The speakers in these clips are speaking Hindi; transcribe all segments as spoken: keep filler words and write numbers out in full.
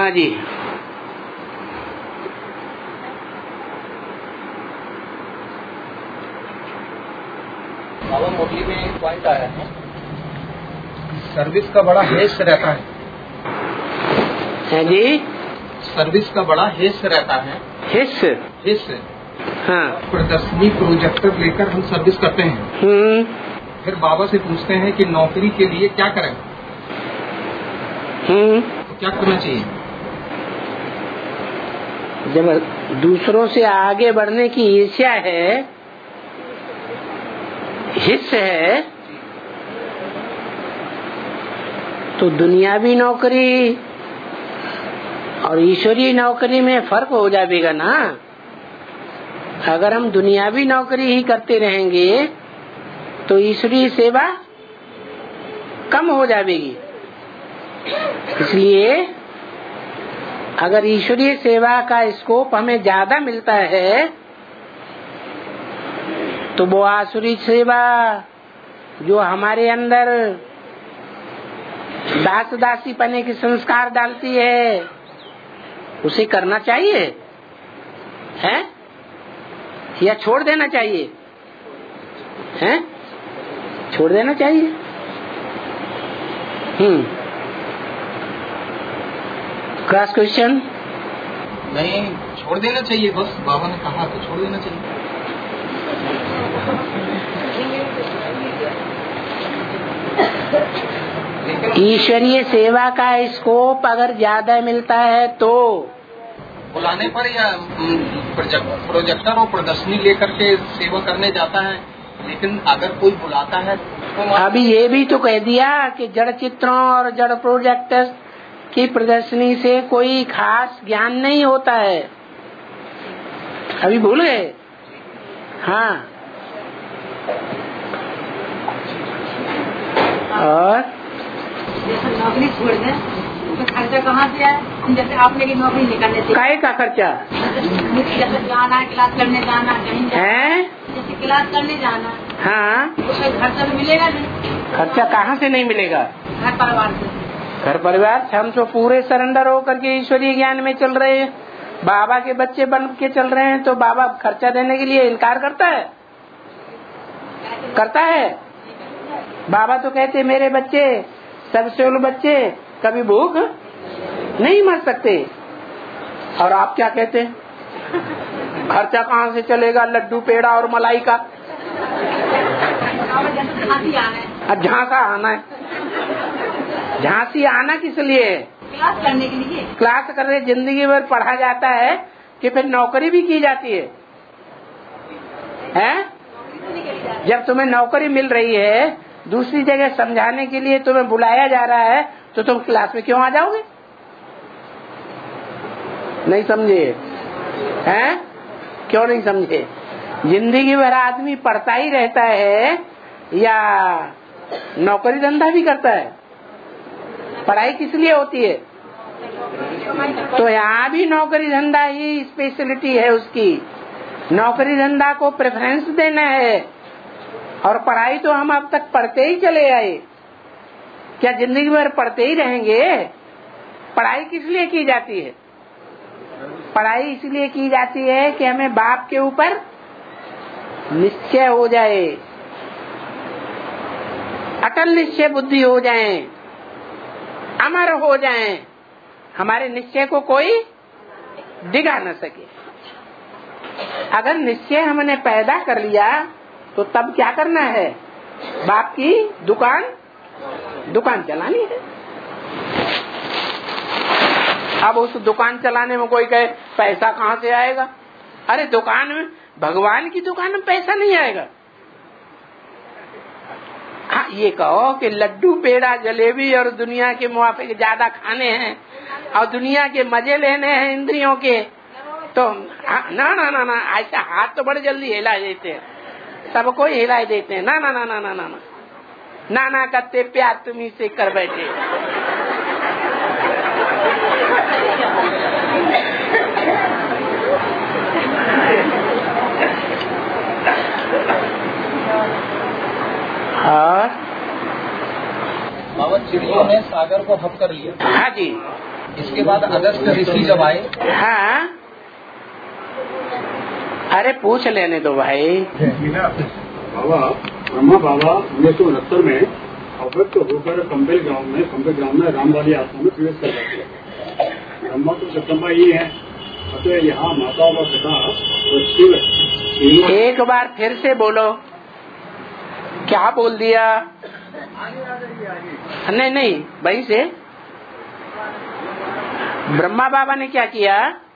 हाँ जी। बाबा मुरली में एक पॉइंट आया है, सर्विस का बड़ा हेस रहता है। है जी, सर्विस का बड़ा हेस रहता है। हिस हेस। हाँ। प्रदर्शनी प्रोजेक्टर लेकर हम सर्विस करते हैं। हम्म। फिर बाबा से पूछते हैं कि नौकरी के लिए क्या करें। हम्म। तो क्या करना चाहिए? जब दूसरों से आगे बढ़ने की ईर्ष्या है, हिस्स है, तो दुनियावी नौकरी और ईश्वरीय नौकरी में फर्क हो जाएगा ना। अगर हम दुनियावी नौकरी ही करते रहेंगे तो ईश्वरीय सेवा कम हो जाएगी। इसलिए अगर ईश्वरीय सेवा का स्कोप हमें ज्यादा मिलता है तो वो आसुरी सेवा जो हमारे अंदर दास दासी पने के संस्कार डालती है उसे करना चाहिए है या छोड़ देना चाहिए? है छोड़ देना चाहिए। हम्म। Cross question? नहीं, छोड़ देना चाहिए। बस बाबा ने कहा तो छोड़ देना चाहिए। ईश्वरीय सेवा का स्कोप अगर ज्यादा मिलता है तो बुलाने पर या प्रोजेक्टर और प्रदर्शनी लेकर के सेवा करने जाता है, लेकिन अगर कोई बुलाता है तो अभी ये भी तो कह दिया कि जड़ चित्रों और जड़ प्रोजेक्टर की प्रदर्शनी से कोई खास ज्ञान नहीं होता है। अभी भूल गए? हाँ। और नौकरी छोड़ दें तो खर्चा कहाँ से आए? जैसे आपने की नौकरी निकालने से काय का खर्चा? जैसे जाना, क्लास करने जाना, कहीं है, जैसे क्लास करने जाना। हाँ। उसका खर्चा तो मिलेगा नहीं। खर्चा कहाँ से नहीं मिलेगा? घर परिवार से। घर परिवार से हम तो पूरे सरेंडर होकर के ईश्वरीय ज्ञान में चल रहे हैं, बाबा के बच्चे बन के चल रहे हैं, तो बाबा खर्चा देने के लिए इनकार करता है? करता है? बाबा तो कहते मेरे बच्चे सबसे उन बच्चे कभी भूख नहीं मर सकते। और आप क्या कहते? खर्चा कहाँ से चलेगा? लड्डू पेड़ा और मलाई का। अब झांसा आना है। झांसी आना किस लिए? क्लास करने के लिए। क्लास करने जिंदगी भर पढ़ा जाता है कि फिर नौकरी भी की जाती है, हैं? जब तुम्हें नौकरी मिल रही है, दूसरी जगह समझाने के लिए तुम्हें बुलाया जा रहा है, तो तुम क्लास में क्यों आ जाओगे? नहीं समझे? हैं? क्यों नहीं समझे? जिंदगी भर आदमी पढ़ता ही रहता है या नौकरी धंधा भी करता है? पढ़ाई किस लिए होती है? तो यहाँ भी नौकरी धंधा ही स्पेशलिटी है उसकी। नौकरी धंधा को प्रेफरेंस देना है। और पढ़ाई तो हम अब तक पढ़ते ही चले आए। क्या जिंदगी भर पढ़ते ही रहेंगे? पढ़ाई किस लिए की जाती है? पढ़ाई इसलिए की जाती है कि हमें बाप के ऊपर निश्चय हो जाए, अटल निश्चय बुद्धि हो जाए, अमर हो जाए, हमारे निश्चय को कोई डिगा न सके। अगर निश्चय हमने पैदा कर लिया तो तब क्या करना है? बाप की दुकान दुकान चलानी है। अब उस दुकान चलाने में कोई कहे पैसा कहाँ से आएगा? अरे दुकान में, भगवान की दुकान में पैसा नहीं आएगा। हाँ, ये कहो कि लड्डू पेड़ा जलेबी और दुनिया के मुआफिक ज्यादा खाने हैं और दुनिया के मजे लेने हैं इंद्रियों के, तो ना ना ना ना ऐसा हाथ तो बड़े जल्दी हिला देते हैं, सबको हिला देते हैं। ना ना ना ना ना ना ना ना करते प्यार तुम्ही से कर बैठे। और बाबा चिड़ियों ने सागर को हक कर लिया। हाँ जी। इसके बाद अगस्त ऋषि जब आए। हाँ, अरे पूछ लेने दो भाई। बाबा ब्रह्मा बाबा उन्नीस सौ उनहत्तर में अव्यक्त होकर कंपेल गांव में कंपेल गांव में रामवाली आश्रम में प्रवेश कर जाते हैं। ब्रह्मा तो जगदम्बा ही है, तो यहाँ माता व पिता और शिव। एक बार फिर से बोलो, क्या बोल दिया? नहीं नहीं, वही से ब्रह्मा बाबा ने क्या किया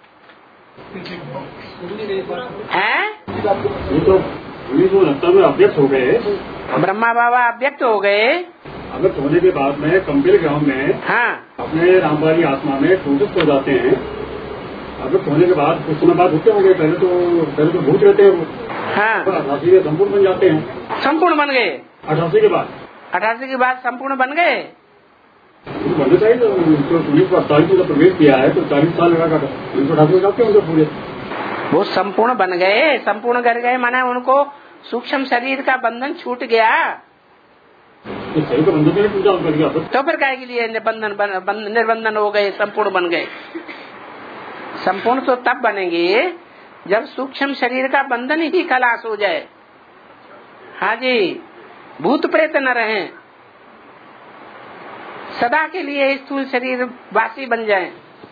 है? ये तो उन्नीस सौ उनहत्तर में अव्यक्त हो गए। ब्रह्मा बाबा अव्यक्त हो गए। अव्यक्त होने के बाद में कंपेल गांव में हाँ, अपने रामवाली आत्मा में टूटित हो जाते हैं। अव्यक्त होने के बाद कुछ समय बाद होते होंगे, पहले तो पहले तो भूत रहते हैं वो। हाँ, अठासी के संपूर्ण बन जाते हैं। संपूर्ण बन गए। अठासी के बाद अठासी के बाद संपूर्ण बन गए। बनना चाहिए। तो उन्नीस सौ अड़तालीस में प्रवेश किया है तो चालीस साल लगा कर उन्नीस सौ अठासी में जाते होंगे पूरे। वो संपूर्ण बन गए। संपूर्ण कर गए माने उनको सूक्ष्म शरीर का बंधन छूट गया। तो शरीर का बंधन नहीं टूटा उनका लिया तो फिर क्या के लिए निबंधन निर्बंधन हो गए, संपूर्ण बन गए। संपूर्ण तो तब बनेंगे जब सूक्ष्म शरीर का बंधन ही खलास हो जाए। हाँ जी, भूत प्रेत न रहें, सदा के लिए स्थूल शरीर वासी बन जाए।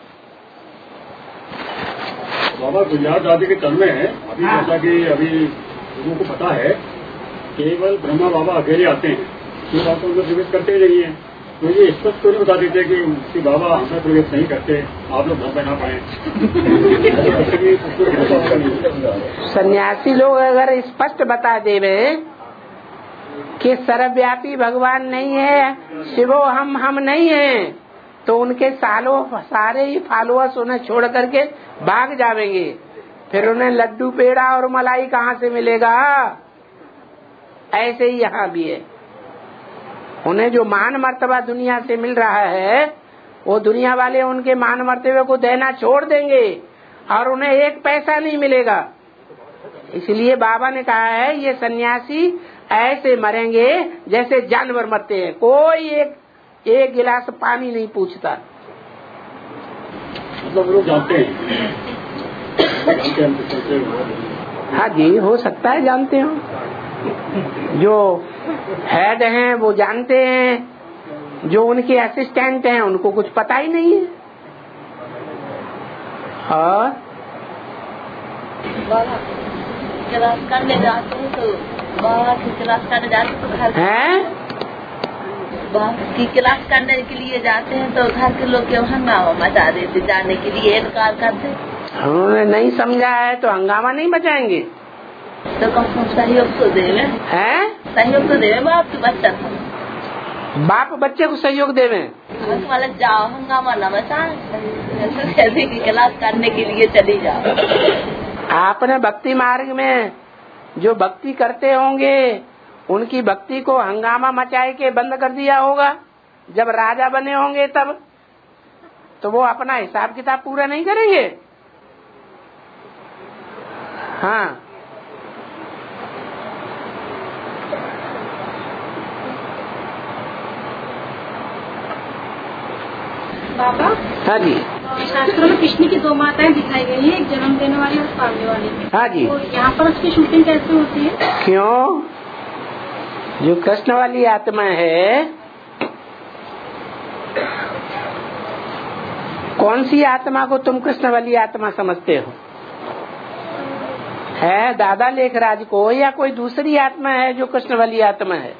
बाबा गुजरात दादी के तन में है अभी, जैसा कि अभी लोगों को पता है, केवल ब्रह्मा बाबा अकेले आते हैं, ये बात तो उनको प्रवेश करते नहीं है। तो ये स्पष्ट तो नहीं बता देते कि उसके बाबा हमें प्रवेश नहीं करते, आप लोग घर पे ना पाए। सन्यासी लोग अगर स्पष्ट बता देवे कि सर्वव्यापी भगवान नहीं है, शिवो हम हम नहीं है, तो उनके सालों सारे ही फॉलोअर्स उन्हें छोड़ करके भाग जाएंगे। फिर उन्हें लड्डू पेड़ा और मलाई कहाँ से मिलेगा? ऐसे ही यहाँ भी है। उन्हें जो मान मर्तबा दुनिया से मिल रहा है, वो दुनिया वाले उनके मान मर्तबे को देना छोड़ देंगे और उन्हें एक पैसा नहीं मिलेगा। इसलिए बाबा ने कहा है ये सन्यासी ऐसे मरेंगे जैसे जानवर मरते हैं, कोई एक एक गिलास पानी नहीं पूछता। मतलब लोग जानते हैं। हाँ जी, हो सकता है जानते हो। जो हेड हैं वो जानते हैं, जो उनके असिस्टेंट हैं उनको कुछ पता ही नहीं है। और क्लास करने जाते हैं तो बाबा की क्लास करने जाते तो घर हैं की क्लास करने के लिए जाते हैं तो घर के लोग क्यों हंगामा मचा देते, जाने के लिए इनकार करते। उन्होंने नहीं समझा है तो हंगामा नहीं मचाएंगे। तो कम सहयोग तो देवे हैं, सहयोग तो देवे बाप के बच्चा था, बाप बच्चे को सहयोग देवे। वाले जाओ हंगामा न मचाए, कहते कि क्लास करने के लिए चली जाओ। आपने भक्ति मार्ग में जो भक्ति करते होंगे उनकी भक्ति को हंगामा मचाए के बंद कर दिया होगा। जब राजा बने होंगे तब तो वो अपना हिसाब किताब पूरा नहीं करेंगे। हाँ, बाबा। हाँ जी, शास्त्रों में कृष्ण की दो माताएं दिखाई गई हैं, एक जन्म देने वाली और पालने वाली। हाँ जी। तो यहाँ पर उसकी शूटिंग कैसे होती है? क्यों? जो कृष्ण वाली आत्मा है, कौन सी आत्मा को तुम कृष्ण वाली आत्मा समझते हो? है दादा लेखराज को या कोई दूसरी आत्मा है जो कृष्ण वाली आत्मा है?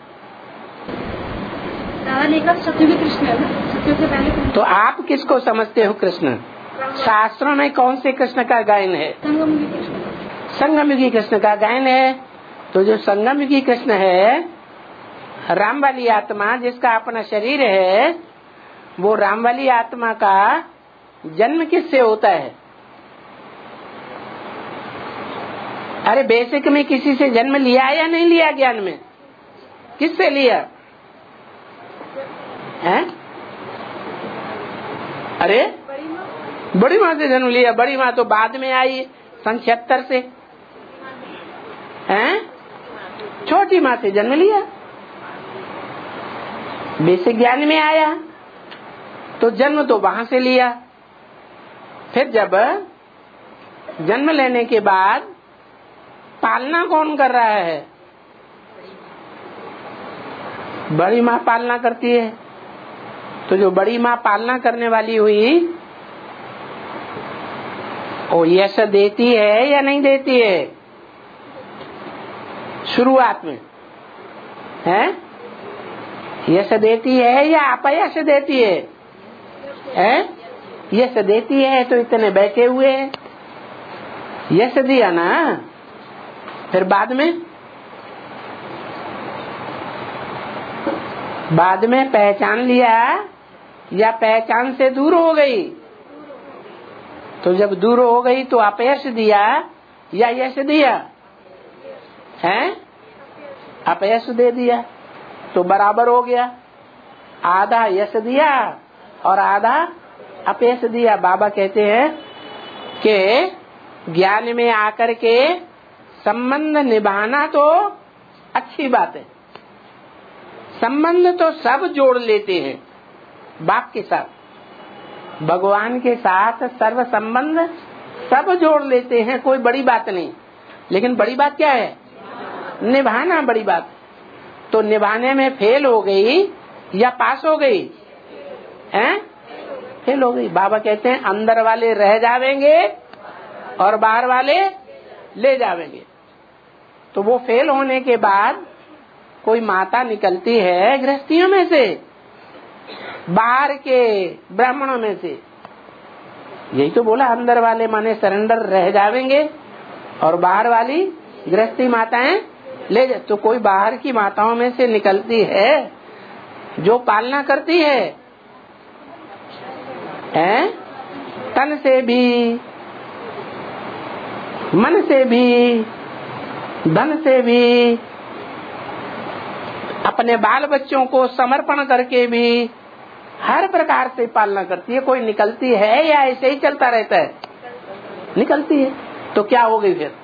दादा लेखराज सत्ययुगी कृष्ण है, सत्ययुग से पहले कृष्ण। तो आप किसको समझते हो कृष्ण? शास्त्रों में कौन से कृष्ण का गायन है? संगमयुगी कृष्ण। संगमयुगी कृष्ण का गायन है। तो जो संगमयुगी कृष्ण है, राम वाली आत्मा जिसका अपना शरीर है, वो राम वाली आत्मा का जन्म किससे होता है? अरे बेसिक में किसी से जन्म लिया या नहीं लिया? ज्ञान में किससे लिया है? अरे बड़ी माँ से जन्म लिया। बड़ी माँ तो बाद में आई सन छिहत्तर से। हैं? छोटी माँ से जन्म लिया, बेसिक ज्ञान में आया। तो तो जन्म तो वहां से लिया, फिर जब जन्म लेने के बाद पालना कौन कर रहा है? बड़ी माँ पालना करती है। तो जो बड़ी माँ पालना करने वाली हुई वो यश देती है या नहीं देती है? शुरुआत में है यश देती है या अपयश देती है? है यश देती है तो इतने बैठे हुए हैं, यश दिया ना। फिर बाद में बाद में पहचान लिया या पहचान से दूर हो गई? तो जब दूर हो गई तो अपयश दिया या यश दिया? है अपयश दे दिया, तो बराबर हो गया, आधा यश दिया और आधा अपयश दिया। बाबा कहते हैं कि ज्ञान में आकर के संबंध निभाना तो अच्छी बात है, संबंध तो सब जोड़ लेते हैं बाप के साथ, भगवान के साथ सर्व संबंध सब जोड़ लेते हैं, कोई बड़ी बात नहीं। लेकिन बड़ी बात क्या है? निभाना बड़ी बात। तो निभाने में फेल हो गई या पास हो गई? हैं? फेल हो गई। बाबा कहते हैं अंदर वाले रह जावेंगे और बाहर वाले ले जावेंगे। तो वो फेल होने के बाद कोई माता निकलती है गृहस्थियों में से, बाहर के ब्राह्मणों में से। यही तो बोला, अंदर वाले माने सरेंडर रह जावेंगे और बाहर वाली गृहस्थी माताएं ले जा। तो कोई बाहर की माताओं में से निकलती है जो पालना करती है, हैं? तन से भी, मन से भी, धन से भी, अपने बाल बच्चों को समर्पण करके भी हर प्रकार से पालना करती है। कोई निकलती है या ऐसे ही चलता रहता है? निकलती है। तो क्या हो गई फिर?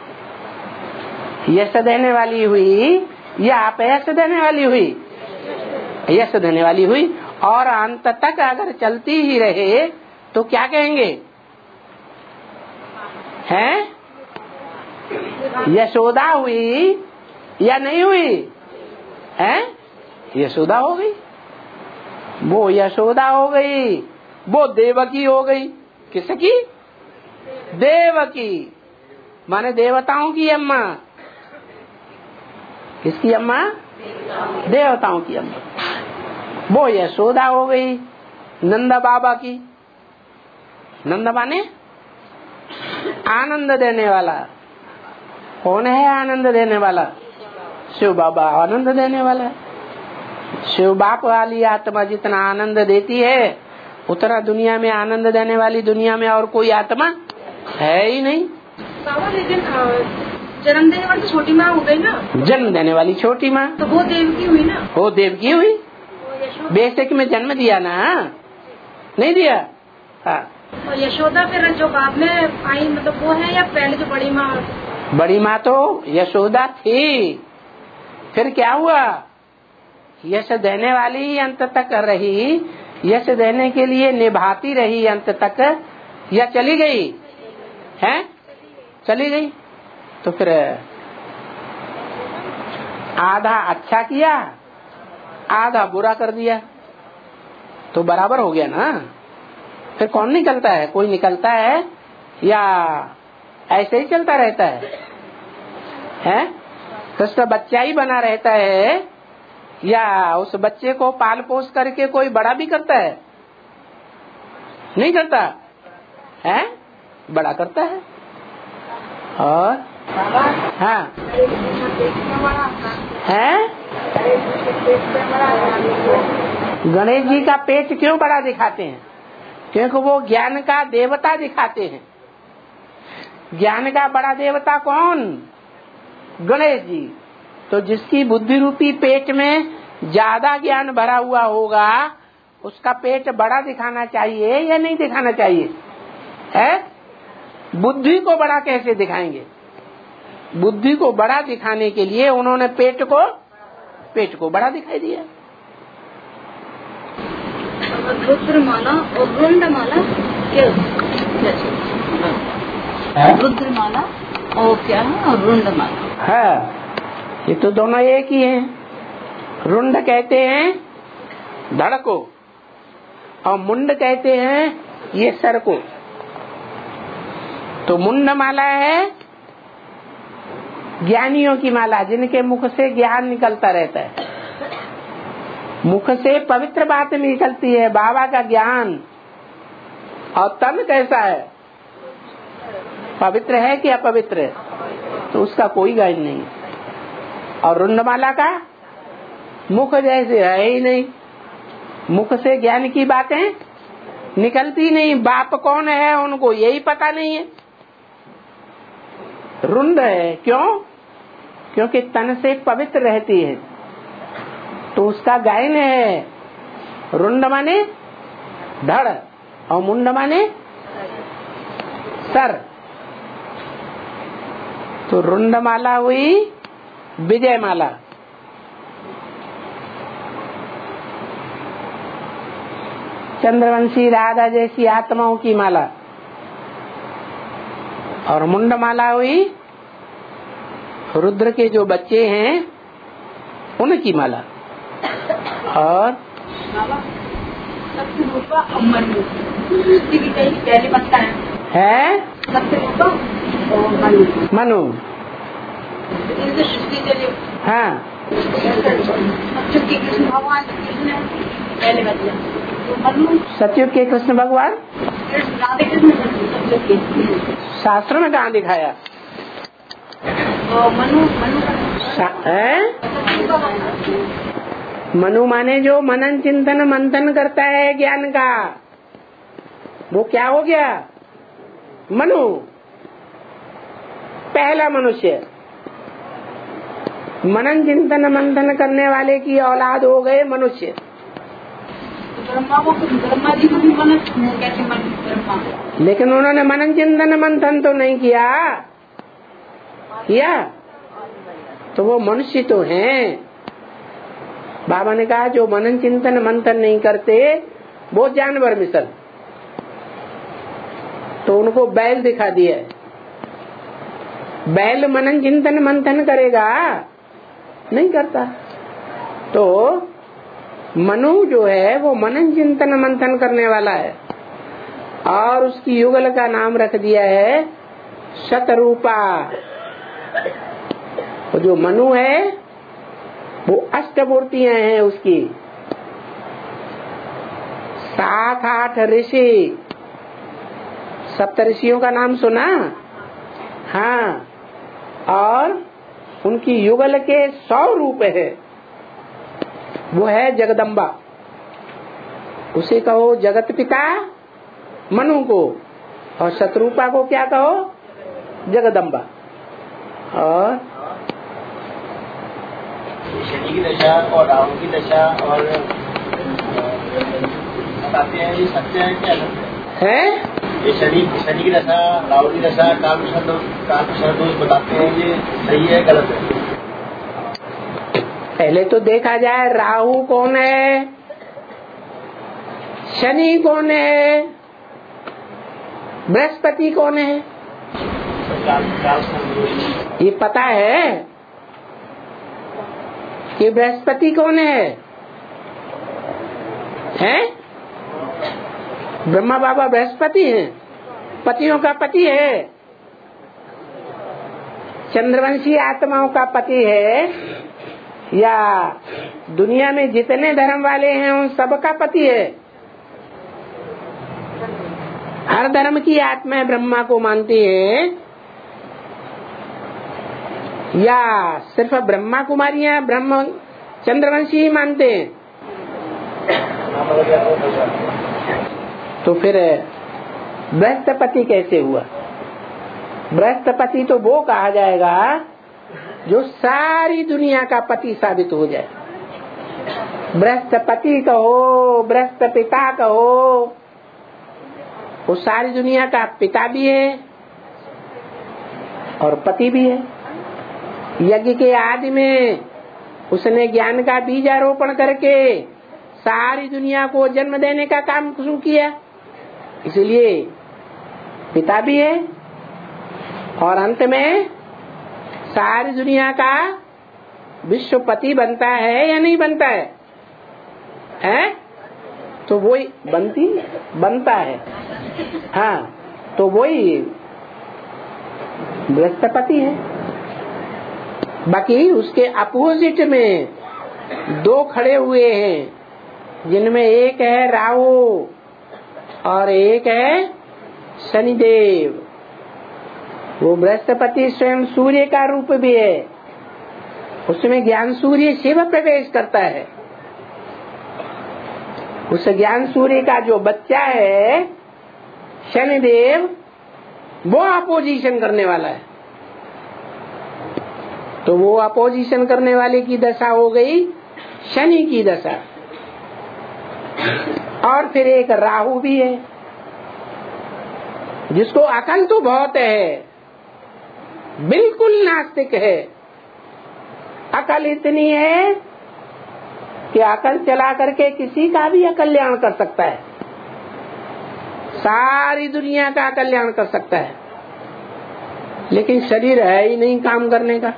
यश देने वाली हुई या अपयश देने वाली हुई? यश देने वाली हुई। और अंत तक अगर चलती ही रहे तो क्या कहेंगे? हैं? यशोदा हुई या नहीं हुई? हैं? यशोदा हो गई, वो यशोदा हो गई, वो देवकी हो गई। किसकी? देवकी माने देवताओं की अम्मा। किसकी अम्मा? देवताओं की अम्मा। वो यशोदा हो गई नंदा बाबा की। नंदा माने आनंद देने वाला। कौन है आनंद देने वाला? शिव बाबा आनंद देने वाला है। शिव बाप वाली आत्मा जितना आनंद देती है उतना दुनिया में आनंद देने वाली दुनिया में और कोई आत्मा है ही नहीं। बाबा लेकिन जन्म देने वाली छोटी माँ हो गई ना? जन्म देने वाली छोटी माँ तो वो देवकी हुई ना? वो देवकी हुई। बेशक में जन्म दिया ना, नहीं दिया? हाँ। और यशोदा फिर जो बाद में आई मतलब वो है या पहले जो बड़ी माँ? बड़ी माँ तो यशोदा थी। फिर क्या हुआ? यश देने वाली अंत तक रही, यश देने के लिए निभाती रही अंत तक, या चली गई? हैं? चली गई। तो फिर आधा अच्छा किया, आधा बुरा कर दिया, तो बराबर हो गया ना। फिर कौन निकलता है? कोई निकलता है या ऐसे ही चलता रहता है? हैं? तो उसका बच्चा ही बना रहता है या उस बच्चे को पाल पोस करके कोई बड़ा भी करता है? नहीं करता है, बड़ा करता है। और हाँ है, गणेश जी का पेट क्यों बड़ा दिखाते हैं? क्योंकि वो ज्ञान का देवता दिखाते हैं। ज्ञान का बड़ा देवता कौन? गणेश जी। तो जिसकी बुद्धि रूपी पेट में ज्यादा ज्ञान भरा हुआ होगा उसका पेट बड़ा दिखाना चाहिए या नहीं दिखाना चाहिए? है? बुद्धि को बड़ा कैसे दिखाएंगे? बुद्धि को बड़ा दिखाने के लिए उन्होंने पेट को पेट को बड़ा दिखाई दिया। रुद्रमाला और रुंडमाला क्या? रुद्रमाला और क्या है और रुंडमाला है, ये तो दोनों एक ही हैं। रुंड कहते हैं धड़ को और मुंड कहते हैं ये सर को। तो मुंड माला है ज्ञानियों की माला, जिनके मुख से ज्ञान निकलता रहता है, मुख से पवित्र बात निकलती है, बाबा का ज्ञान। और तन कैसा है, पवित्र है कि अपवित्र है, तो उसका कोई गायन नहीं। और रुंडमाला का मुख जैसे है ही नहीं, मुख से ज्ञान की बातें निकलती नहीं। बाप कौन है उनको यही पता नहीं है। रुंड है क्यों? क्योंकि तन से पवित्र रहती है, तो उसका गायन है। रुंड माने धड़ और मुंड माने सर। तो रुंडमाला हुई विजय माला। चंद्रवंशी राधा जैसी आत्माओं की माला। और मुंडमाला हुई रुद्र के जो बच्चे हैं उनकी माला। और है मनु। हाँ, सतयुग के कृष्ण भगवान शास्त्र में कहाँ दिखाया? मनु है मनु माने जो मनन चिंतन मंथन करता है ज्ञान का, वो क्या हो गया? मनु, पहला मनुष्य। मनन चिंतन मंथन करने वाले की औलाद हो गए मनुष्य। ब्रह्मा जी को भी मनन कैसे मन? लेकिन उन्होंने मनन चिंतन मंथन तो नहीं किया किया तो वो मनुष्य तो हैं। बाबा ने कहा जो मनन चिंतन मंथन नहीं करते वो जानवर मिसल। तो उनको बैल दिखा दिया। बैल मनन चिंतन मंथन करेगा? नहीं करता। तो मनु जो है वो मनन चिंतन मंथन करने वाला है, और उसकी युगल का नाम रख दिया है शतरूपा। वो जो मनु है वो अष्टमूर्तियां हैं उसकी। सात आठ ऋषि, सप्त ऋषियों का नाम सुना? हाँ, और उनकी युगल के सौ रूप है। वो है जगदम्बा, उसे कहो जगत पिता मनु को, और शतरूपा को क्या कहो? जगदम्बा। और शनि की दशा और राहु की दशा और बताते हैं, ये सत्य है क्या है? ये शनि शनि की दशा, राहु की दशा, कालपुरुष दोष बताते हैं, ये सही है गलत है? पहले तो देखा जाए राहु कौन है, शनि कौन है, बृहस्पति कौन है? ये पता है कि बृहस्पति कौन है? हैं? ब्रह्मा बाबा बृहस्पति हैं, पतियों का पति है, चंद्रवंशी आत्माओं का पति है, या दुनिया में जितने धर्म वाले हैं उन सबका पति है। हर धर्म की आत्माएं ब्रह्मा को मानती है, या सिर्फ ब्रह्मा कुमारियां ब्रह्म चंद्रवंशी ही मानते हैं? तो फिर बृहस्पति कैसे हुआ? बृहस्पति तो वो कहा जाएगा जो सारी दुनिया का पति साबित हो जाए। बृहस्पति कहो, बृहस्पतिता कहो, वो सारी दुनिया का पिता भी है और पति भी है। यज्ञ के आदि में उसने ज्ञान का बीजारोपण करके सारी दुनिया को जन्म देने का काम शुरू किया, इसलिए पिता भी है, और अंत में सारी दुनिया का विश्वपति बनता है या नहीं बनता है, हैं? तो वही बनती बनता है, हाँ, तो वही बृहस्पति है। बाकी उसके अपोजिट में दो खड़े हुए हैं, जिनमें एक है राहु और एक है शनिदेव। वो बृहस्पति स्वयं सूर्य का रूप भी है, उसमें ज्ञान सूर्य शिव प्रवेश करता है। उस ज्ञान सूर्य का जो बच्चा है शनिदेव, वो अपोजिशन करने वाला है। तो वो अपोजिशन करने वाले की दशा हो गई शनि की दशा। और फिर एक राहु भी है, जिसको अकल तो बहुत है, बिल्कुल नास्तिक है। अकल इतनी है कि अकल चला करके किसी का भी कल्याण कर सकता है, सारी दुनिया का कल्याण कर सकता है, लेकिन शरीर है ही नहीं काम करने का।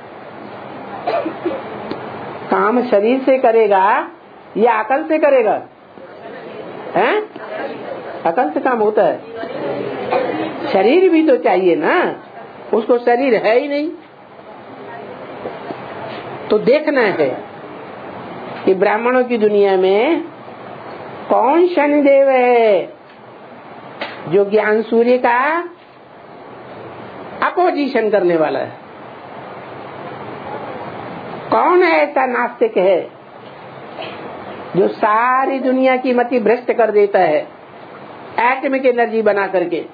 काम शरीर से करेगा या अकल से करेगा? हैं? अकल से काम होता है, शरीर भी तो चाहिए ना, उसको शरीर है ही नहीं। तो देखना है कि ब्राह्मणों की दुनिया में कौन शनिदेव है जो ज्ञान सूर्य का अपोजिशन करने वाला है। कौन ऐसा नास्तिक है जो सारी दुनिया की मति भ्रष्ट कर देता है एटमिक एनर्जी बना करके।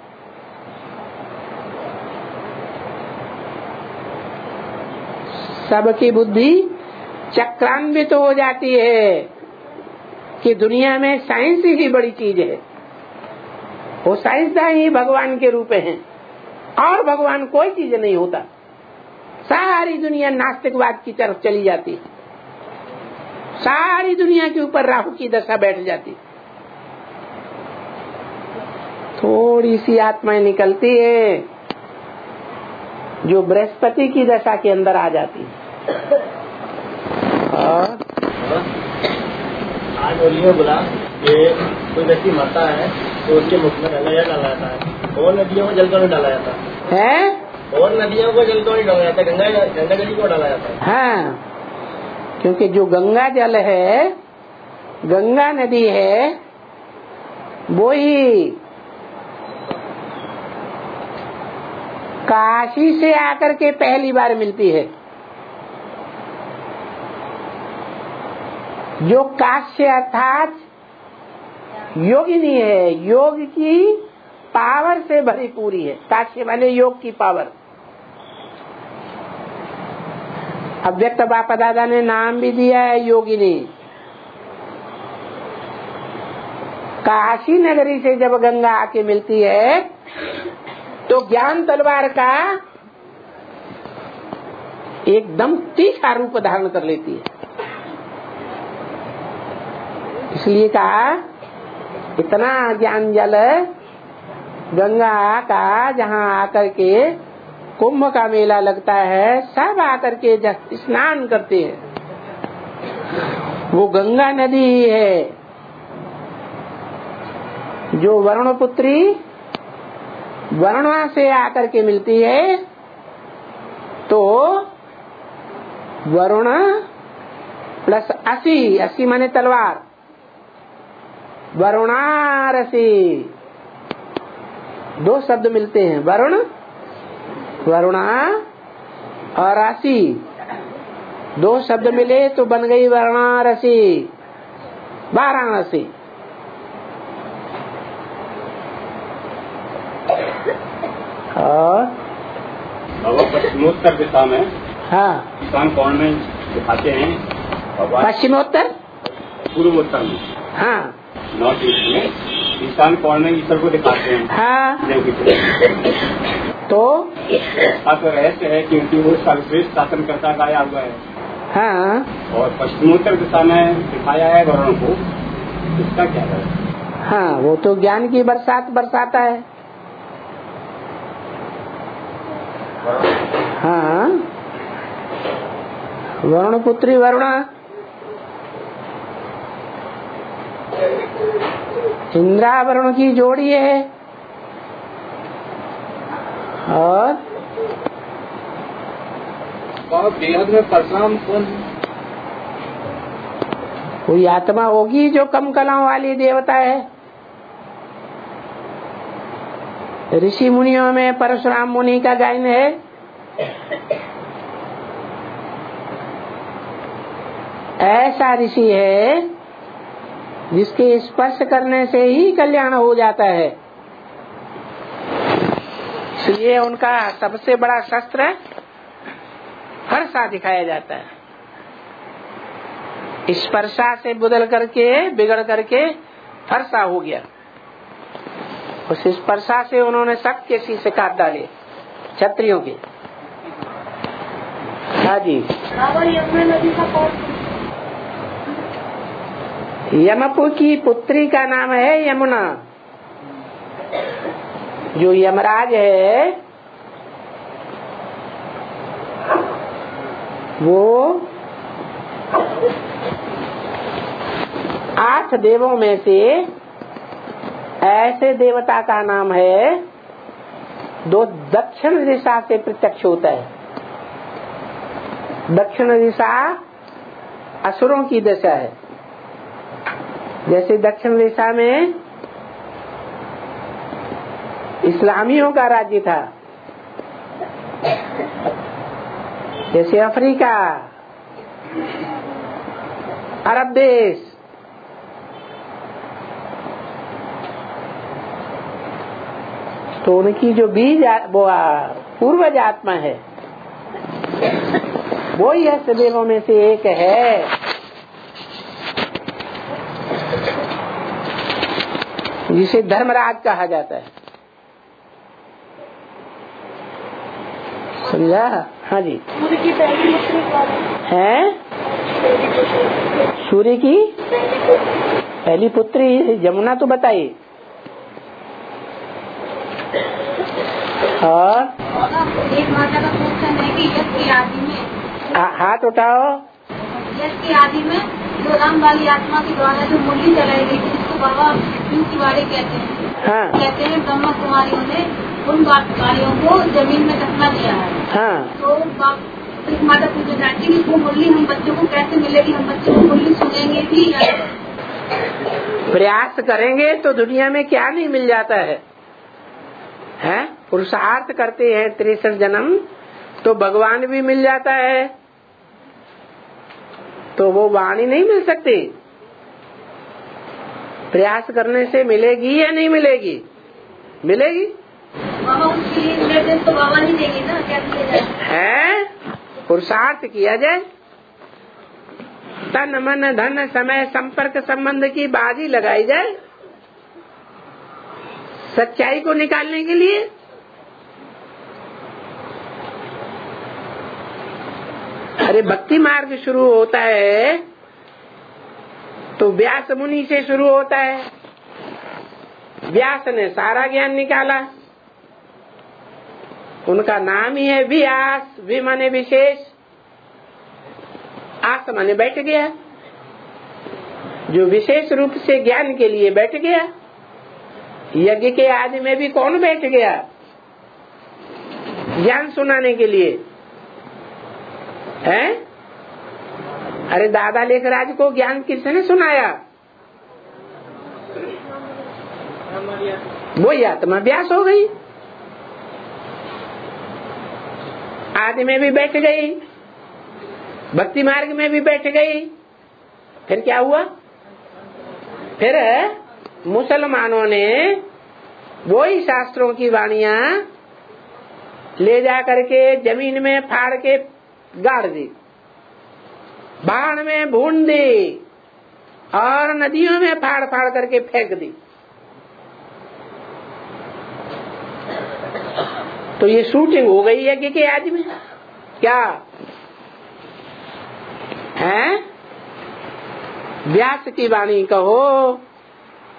सबकी बुद्धि चक्रान्वित तो हो जाती है कि दुनिया में साइंस ही बड़ी चीज है, वो साइंसदान ही भगवान के रूप हैं, और भगवान कोई चीज नहीं होता। सारी दुनिया नास्तिकवाद की तरफ चली जाती, सारी दुनिया के ऊपर राहु की दशा बैठ जाती। थोड़ी सी आत्माएं निकलती है जो बृहस्पति की दशा के अंदर आ जाती है। और आज होली बोला कि कोई व्यक्ति मरता है तो उसके मुख में गंगा जल डाला जाता है, और नदियों में जल तो नहीं डाला जाता है, और नदियों को जल तो नहीं डाला जाता, गंगा गंगा जल को डाला जाता है। हाँ, क्योंकि जो गंगा जल है, गंगा नदी है, वो ही काशी से आकर के पहली बार मिलती है। जो काश्य अर्थात योगिनी है, योग की पावर से भरी पूरी है, काश्य माने योग की पावर। अव्यक्त बापा दादा ने नाम भी दिया है योगिनी। काशी नगरी से जब गंगा आके मिलती है तो ज्ञान तलवार का एकदम तीखा रूप धारण कर लेती है। इसलिए कहा इतना ज्ञान जल गंगा का जहाँ आकर के कुंभ का मेला लगता है, सब आकर के स्नान करते हैं। वो गंगा नदी ही है जो वरुण पुत्री वरुणा से आकर के मिलती है, तो वरुण प्लस असी, असी माने तलवार, वरुणारसी दो शब्द मिलते हैं। वरुण वरुणा और राशि दो शब्द मिले तो बन गई वरुणारसी, वाराणसी। और पश्चिमोत्तर दिशा में हाँ ईशान कोण में दिखाते हैं, पश्चिमोत्तर पूर्वोत्तर में, हाँ नॉर्थ ईस्ट में ईशान कोण में ईश्वर को दिखाते हैं। हाँ तो ऐसा तो रहस्य है क्योंकि वो सर्वश्रेष्ठ शासनकर्ता गाया हुआ है। हाँ और पश्चिमोत्तर दिशा में दिखाया है वरुण को, इसका क्या है? हाँ, वो तो ज्ञान की बरसात बरसाता है। हाँ, वरुण पुत्री वरुणा, इंद्रा वरुण की जोड़ी है। और बेहद में परशुराम कौन? कोई आत्मा होगी जो कम कलाओं वाली देवता है। ऋषि मुनियों में परशुराम मुनि का गायन है। ऐसा ऋषि है जिसके स्पर्श करने से ही कल्याण हो जाता है। इसलिए उनका सबसे बड़ा शस्त्र हर्षा दिखाया जाता है। स्पर्शा से बदल करके बिगड़ करके हर्षा हो गया। उस स्पर्शा से उन्होंने सबके शीशे काट डाले, क्षत्रियों के। हाँ जी। यमपुर की पुत्री का नाम है यमुना। जो यमराज है वो आठ देवों में से ऐसे देवता का नाम है दो दक्षिण दिशा से प्रत्यक्ष होता है। दक्षिण दिशा असुरों की दिशा है। जैसे दक्षिण दिशा में इस्लामियों का राज्य था, जैसे अफ्रीका, अरब देश, तो उनकी जो बीज वो पूर्वज आत्मा है वो ही सदैवों में से एक है। जिसे धर्मराज कहा जाता है। समझा? हाँ जी। सूर्य की पहली पुत्री कौन है? सूर्य की पहली पुत्री यमुना तो बताइए। और एक माता का क्वेश्चन है कि यश की आदि में हा, हाथ उठाओ। यश की आदि में जो राम वाली आत्मा के द्वारा जो मुरली चलाई गई थी जिसको बाबा तिवारी कहते हैं। हाँ। कहते हैं ब्रह्मा कुमारियों ने उन कुमारियों को जमीन में दफना दिया है। हाँ। तो एक माता पूछना चाहती है कि वो मुरली हम बच्चों को कैसे मिलेगी, हम बच्चों को मुरली सुनेंगे भी या प्रयास करेंगे तो दुनिया में क्या नहीं मिल जाता है, हैं? पुरुषार्थ करते हैं तिरसठ जन्म तो भगवान भी मिल जाता है। तो वो वाणी नहीं मिल सकती, प्रयास करने से मिलेगी या नहीं मिलेगी? मिलेगी। बाबा उसके लिए निर्देश तो बाबा नहीं देंगे ना, क्या किया जाए? है पुरुषार्थ किया जाए, तन मन धन समय संपर्क संबंध की बाजी लगाई जाए सच्चाई को निकालने के लिए। अरे भक्ति मार्ग शुरू होता है तो व्यास मुनि से शुरू होता है। व्यास ने सारा ज्ञान निकाला, उनका नाम ही है व्यास। वि माने विशेष, आस माने बैठ गया, जो विशेष रूप से ज्ञान के लिए बैठ गया। यज्ञ के आदि में भी कौन बैठ गया ज्ञान सुनाने के लिए, है? अरे दादा लेखराज को ज्ञान किसने सुनाया? वो आत्मा व्यास हो गई, आदि में भी बैठ गई, भक्ति मार्ग में भी बैठ गई। फिर क्या हुआ? फिर मुसलमानों ने वही शास्त्रों की वाणियां ले जा करके जमीन में फाड़ के गाड़ दी, बाण में भून दी और नदियों में फाड़ फाड़ करके फेंक दी। तो ये शूटिंग हो गई यज्ञ के आज में। क्या है? व्यास की वाणी कहो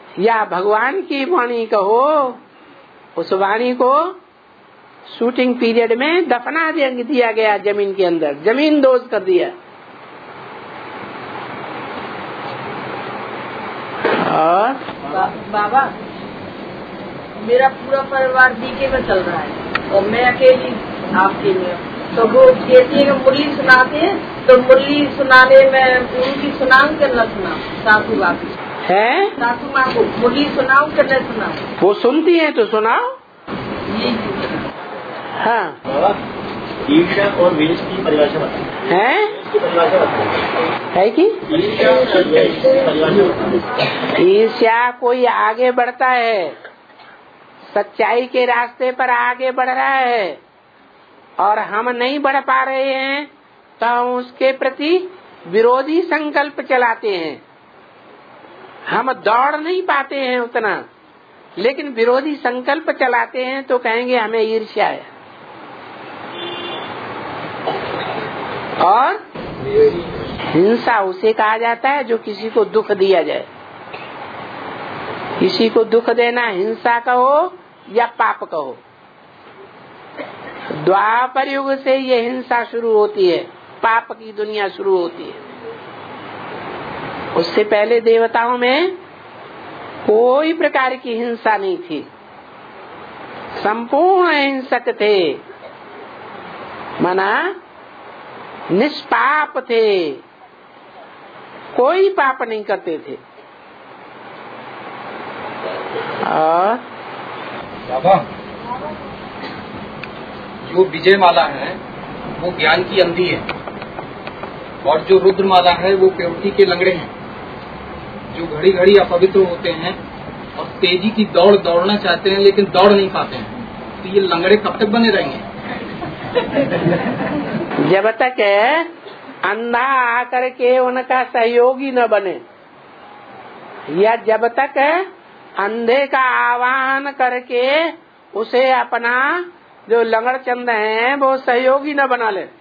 या भगवान की वाणी कहो, उस वाणी को शूटिंग पीरियड में दफना दिया गया जमीन के अंदर, जमीन दोज कर दिया। और बा, बाबा मेरा पूरा परिवार डीके में चल रहा है और मैं अकेली आपके लिए, तो वो कहती है कि मुरली सुनाते हैं, तो मुरली सुनाने में उनकी सुनाऊं कि न सुनाऊं? सासू माँ है, सासू माँ को मुरली सुनाऊं कि न सुनाऊं? वो सुनती है तो सुनाओ। हाँ, ईर्ष्या और द्वेष की परिभाषा बताइए। है इसकी परिभाषा बताइए। है कि ईर्ष्या और द्वेष की परिभाषा बताइए। ईर्ष्या कोई आगे बढ़ता है, सच्चाई के रास्ते पर आगे बढ़ रहा है और हम नहीं बढ़ पा रहे हैं तो हम उसके प्रति विरोधी संकल्प चलाते हैं। हम दौड़ नहीं पाते हैं उतना, लेकिन विरोधी संकल्प चलाते हैं तो कहेंगे हमें ईर्ष्या है। और हिंसा उसे कहा जाता है जो किसी को दुख दिया जाए। किसी को दुख देना हिंसा कहो या पाप कहो। द्वापर युग से ये हिंसा शुरू होती है, पाप की दुनिया शुरू होती है। उससे पहले देवताओं में कोई प्रकार की हिंसा नहीं थी, संपूर्ण हिंसक थे, माना निष्पाप थे, कोई पाप नहीं करते थे। और बाबा जो विजय माला है वो ज्ञान की अंधी है और जो रुद्र माला है वो प्योरिटी के लंगड़े हैं, जो घड़ी घड़ी अपवित्र होते हैं और तेजी की दौड़ दौड़ना चाहते हैं लेकिन दौड़ नहीं पाते हैं। तो ये लंगड़े कब तक बने रहेंगे? जब तक अंधा आकर के उनका सहयोगी न बने, या जब तक अंधे का आह्वान करके उसे अपना जो लंगड़ चंद है वो सहयोगी न बना ले।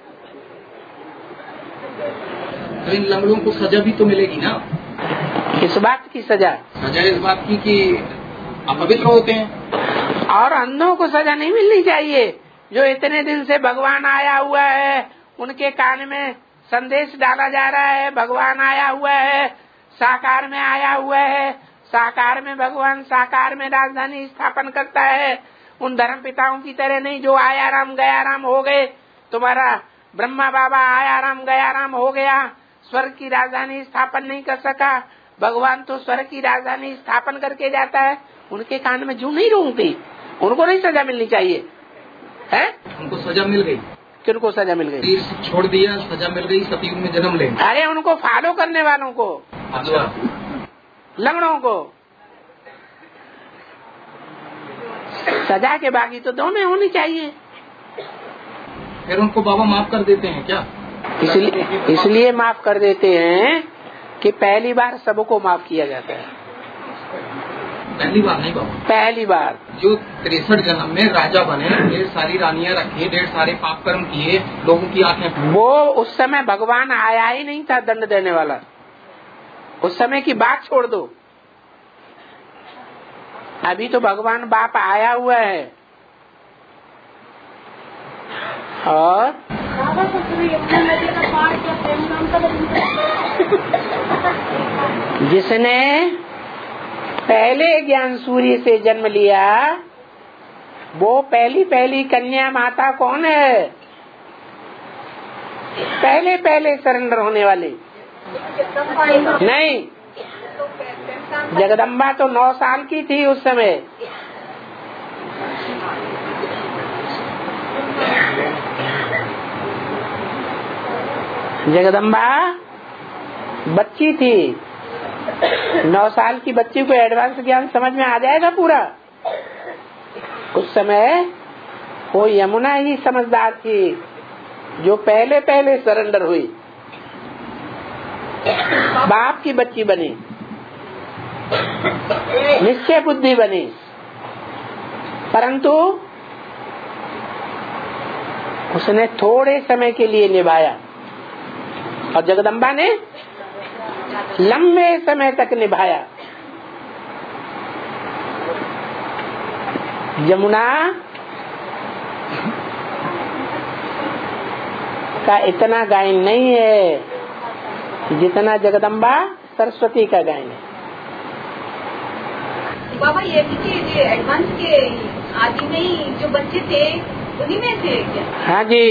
तो इन लंगड़ों को सजा भी तो मिलेगी ना? किस बात की सजा? सजा इस बात की कि अपवित्र होते हैं। और अंधों को सजा नहीं मिलनी चाहिए। जो इतने दिन से भगवान आया हुआ है, उनके कान में संदेश डाला जा रहा है, भगवान आया हुआ है, साकार में आया हुआ है, साकार में भगवान साकार में राजधानी स्थापन करता है। उन धर्म पिताओं की तरह नहीं जो आया राम गया राम हो गए। तुम्हारा ब्रह्मा बाबा आया राम गया राम हो गया, स्वर्ग की राजधानी स्थापन नहीं कर सका। भगवान तो स्वर्ग की राजधानी स्थापन करके जाता है। उनके कान में जू नहीं रूंगती, उनको नहीं सजा मिलनी चाहिए है? उनको सजा मिल गई। किनको सजा मिल गई? छोड़ दिया, सजा मिल गई, सतयुग में जन्म लेंगे। अरे उनको फॉलो करने वालों को, अच्छा, लंगड़ों को सजा के बाकी तो दोनों होनी चाहिए। फिर उनको बाबा माफ कर देते हैं क्या? इसलिए इसलिए माफ कर देते हैं कि पहली बार सबको माफ किया जाता है। पहली बार नहीं बाबा, पहली बार जो तिरसठ जन्म में राजा बने, ढेर सारी रानियां रखी, ढेर सारे पाप कर्म किए, लोगों की आंखें, वो उस समय भगवान आया ही नहीं था दंड देने वाला। उस समय की बात छोड़ दो, अभी तो भगवान बाप आया हुआ है। और जिसने पहले ज्ञान सूर्य से जन्म लिया, वो पहली पहली कन्या माता कौन है? पहले पहले सरेंडर होने वाले नहीं, जगदम्बा तो नौ साल की थी उस समय। जगदम्बा बच्ची थी, नौ साल की बच्ची को एडवांस ज्ञान समझ में आ जाएगा पूरा। उस समय वो यमुना ही समझदार थी जो पहले पहले सरेंडर हुई, बाप की बच्ची बनी, निश्चय बुद्धि बनी, परंतु उसने थोड़े समय के लिए निभाया और जगदम्बा ने लंबे समय तक निभाया। यमुना का इतना गायन नहीं है जितना जगदम्बा सरस्वती का गायन है। बाबा ये भी ये एडवांस के आदि में ही जो बच्चे थे उन्हीं में थे क्या? हाँ जी।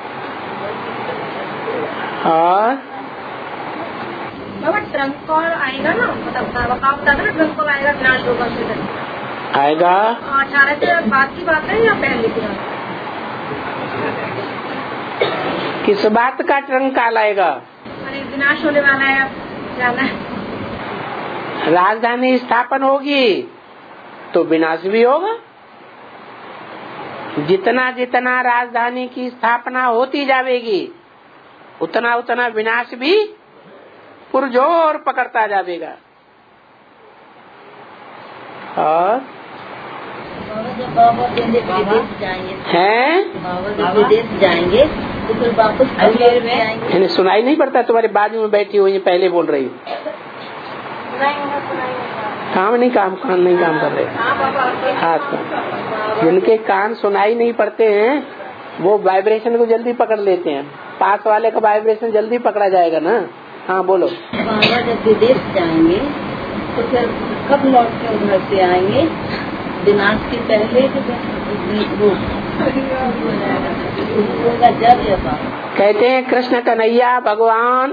और बाबा ट्रंक कॉल आएगा ना, मतलब आप बता दो ट्रंक कॉल आएगा विनाश होगा आएगा अठारह से बाद की बात है या पहले की बात? किस बात का ट्रंक कॉल आएगा? अरे विनाश होने वाला है, जाना है। राजधानी स्थापन होगी तो विनाश भी होगा। जितना जितना राजधानी की स्थापना होती जाएगी उतना उतना विनाश भी पुरजोर पकड़ता जाएगा। और जब बाबा विदेश जाएंगे हैं बाबा विदेश जाएंगे तो फिर वापस अजमेर में आएंगे। इन्हें सुनाई नहीं पड़ता? तुम्हारे बाजू में बैठी हुई पहले बोल रही हूँ। काम नहीं काम कान नहीं काम कर रहे हाथ का। जिनके कान सुनाई नहीं पड़ते हैं वो वाइब्रेशन को जल्दी पकड़ लेते हैं। पास वाले का वाइब्रेशन जल्दी पकड़ा जाएगा ना। हाँ बोलो। बाबा जब विदेश जाएंगे तो फिर कब लौट के उधर से आएंगे? विनाश के पहले कहते हैं कृष्ण कन्हैया भगवान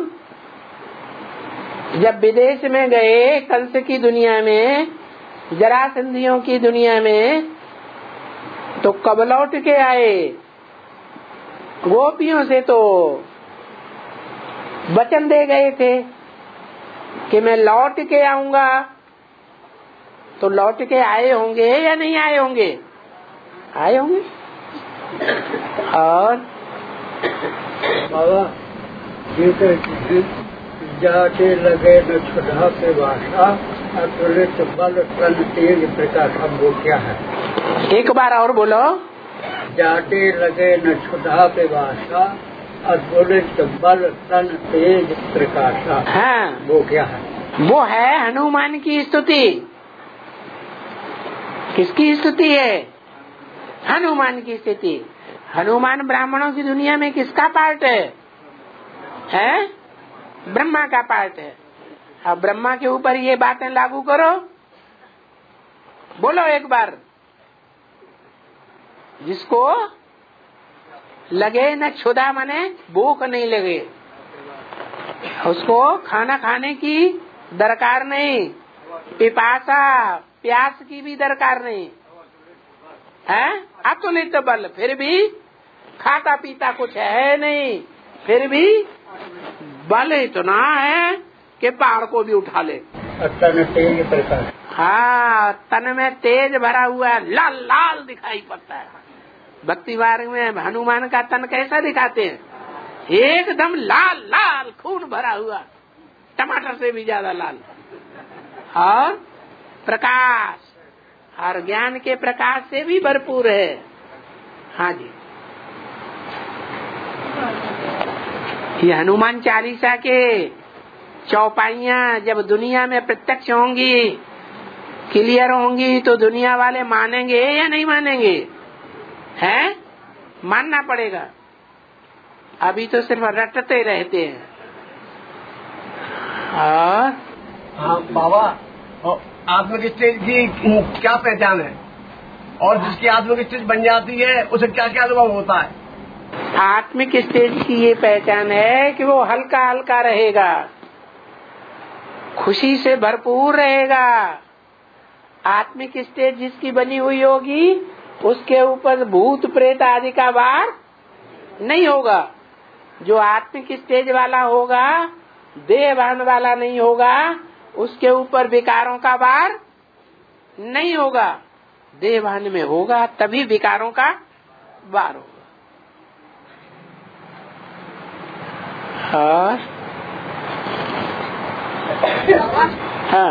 जब विदेश में गए कंस की दुनिया में, जरासंधियों की दुनिया में, तो कब लौट के आए? गोपियों से तो वचन दे गए थे कि मैं लौट के आऊंगा। तो लौट के आए होंगे या नहीं आए होंगे? आए होंगे। और बाबा जाके लगे न छुड़ा के भाषा अतुलित बल तन तेज प्रकाश। वो क्या है? एक बार और बोलो। जाके लगे न छुड़ा के भाषा अतुलित बल तन तेज प्रकाश। हाँ वो क्या है? वो है हनुमान की स्तुति। किसकी स्तुति है? हनुमान की स्तुति। हनुमान ब्राह्मणों की दुनिया में किसका पार्ट है? हैं? ब्रह्मा का पार्ट है। अब ब्रह्मा के ऊपर ये बातें लागू करो। बोलो एक बार। जिसको लगे न क्षुधा माने भूख नहीं लगे, उसको खाना खाने की दरकार नहीं, पिपासा प्यास की भी दरकार नहीं है। अतुलित बल, फिर भी खाता पीता कुछ है नहीं, फिर भी बल इतना है कि पहाड़ को भी उठा ले। तन तेज प्रकाश। हाँ, तन में तेज भरा हुआ है, लाल लाल दिखाई पड़ता है। भक्ति मार्ग में हनुमान का तन कैसा दिखाते हैं? एकदम लाल लाल खून भरा हुआ, टमाटर से भी ज्यादा लाल। और प्रकाश, और ज्ञान के प्रकाश से भी भरपूर है। हाँ जी, ये हनुमान चालीसा के चौपाइयाँ जब दुनिया में प्रत्यक्ष होंगी, क्लियर होंगी, तो दुनिया वाले मानेंगे या नहीं मानेंगे? हैं? मानना पड़ेगा। अभी तो सिर्फ रटते रहते हैं। और हाँ बाबा, आत्मिक स्टेज की क्या पहचान है? और जिसकी आत्मिक स्टेज बन जाती है उसे क्या क्या अनुभव होता है? आत्मिक स्टेज की ये पहचान है कि वो हल्का हल्का रहेगा, खुशी से भरपूर रहेगा। आत्मिक स्टेज जिसकी बनी हुई होगी उसके ऊपर भूत प्रेत आदि का वार नहीं होगा। जो आत्मिक स्टेज वाला होगा, देहभान वाला नहीं होगा, उसके ऊपर विकारों का वार नहीं होगा। देहभान में होगा तभी विकारों का वार होगा। और हाँ,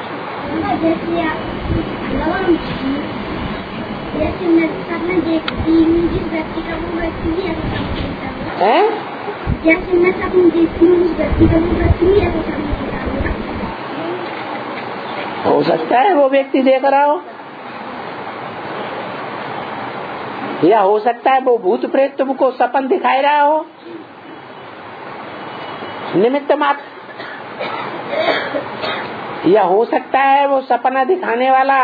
जैसे मैं सपना देखती हूँ जिस व्यक्ति का वो व्यक्ति भी ऐसा समझता है। जैसे मैं सपना देखती हूँ उस व्यक्ति का वो व्यक्ति भी ऐसा समझता है। हो सकता है वो व्यक्ति देख रहा हो। या हो सकता है वो भूत प्रेत तुमको सपन दिखाई रहा हो, निमित्त मात्र। या हो सकता है वो सपना दिखाने वाला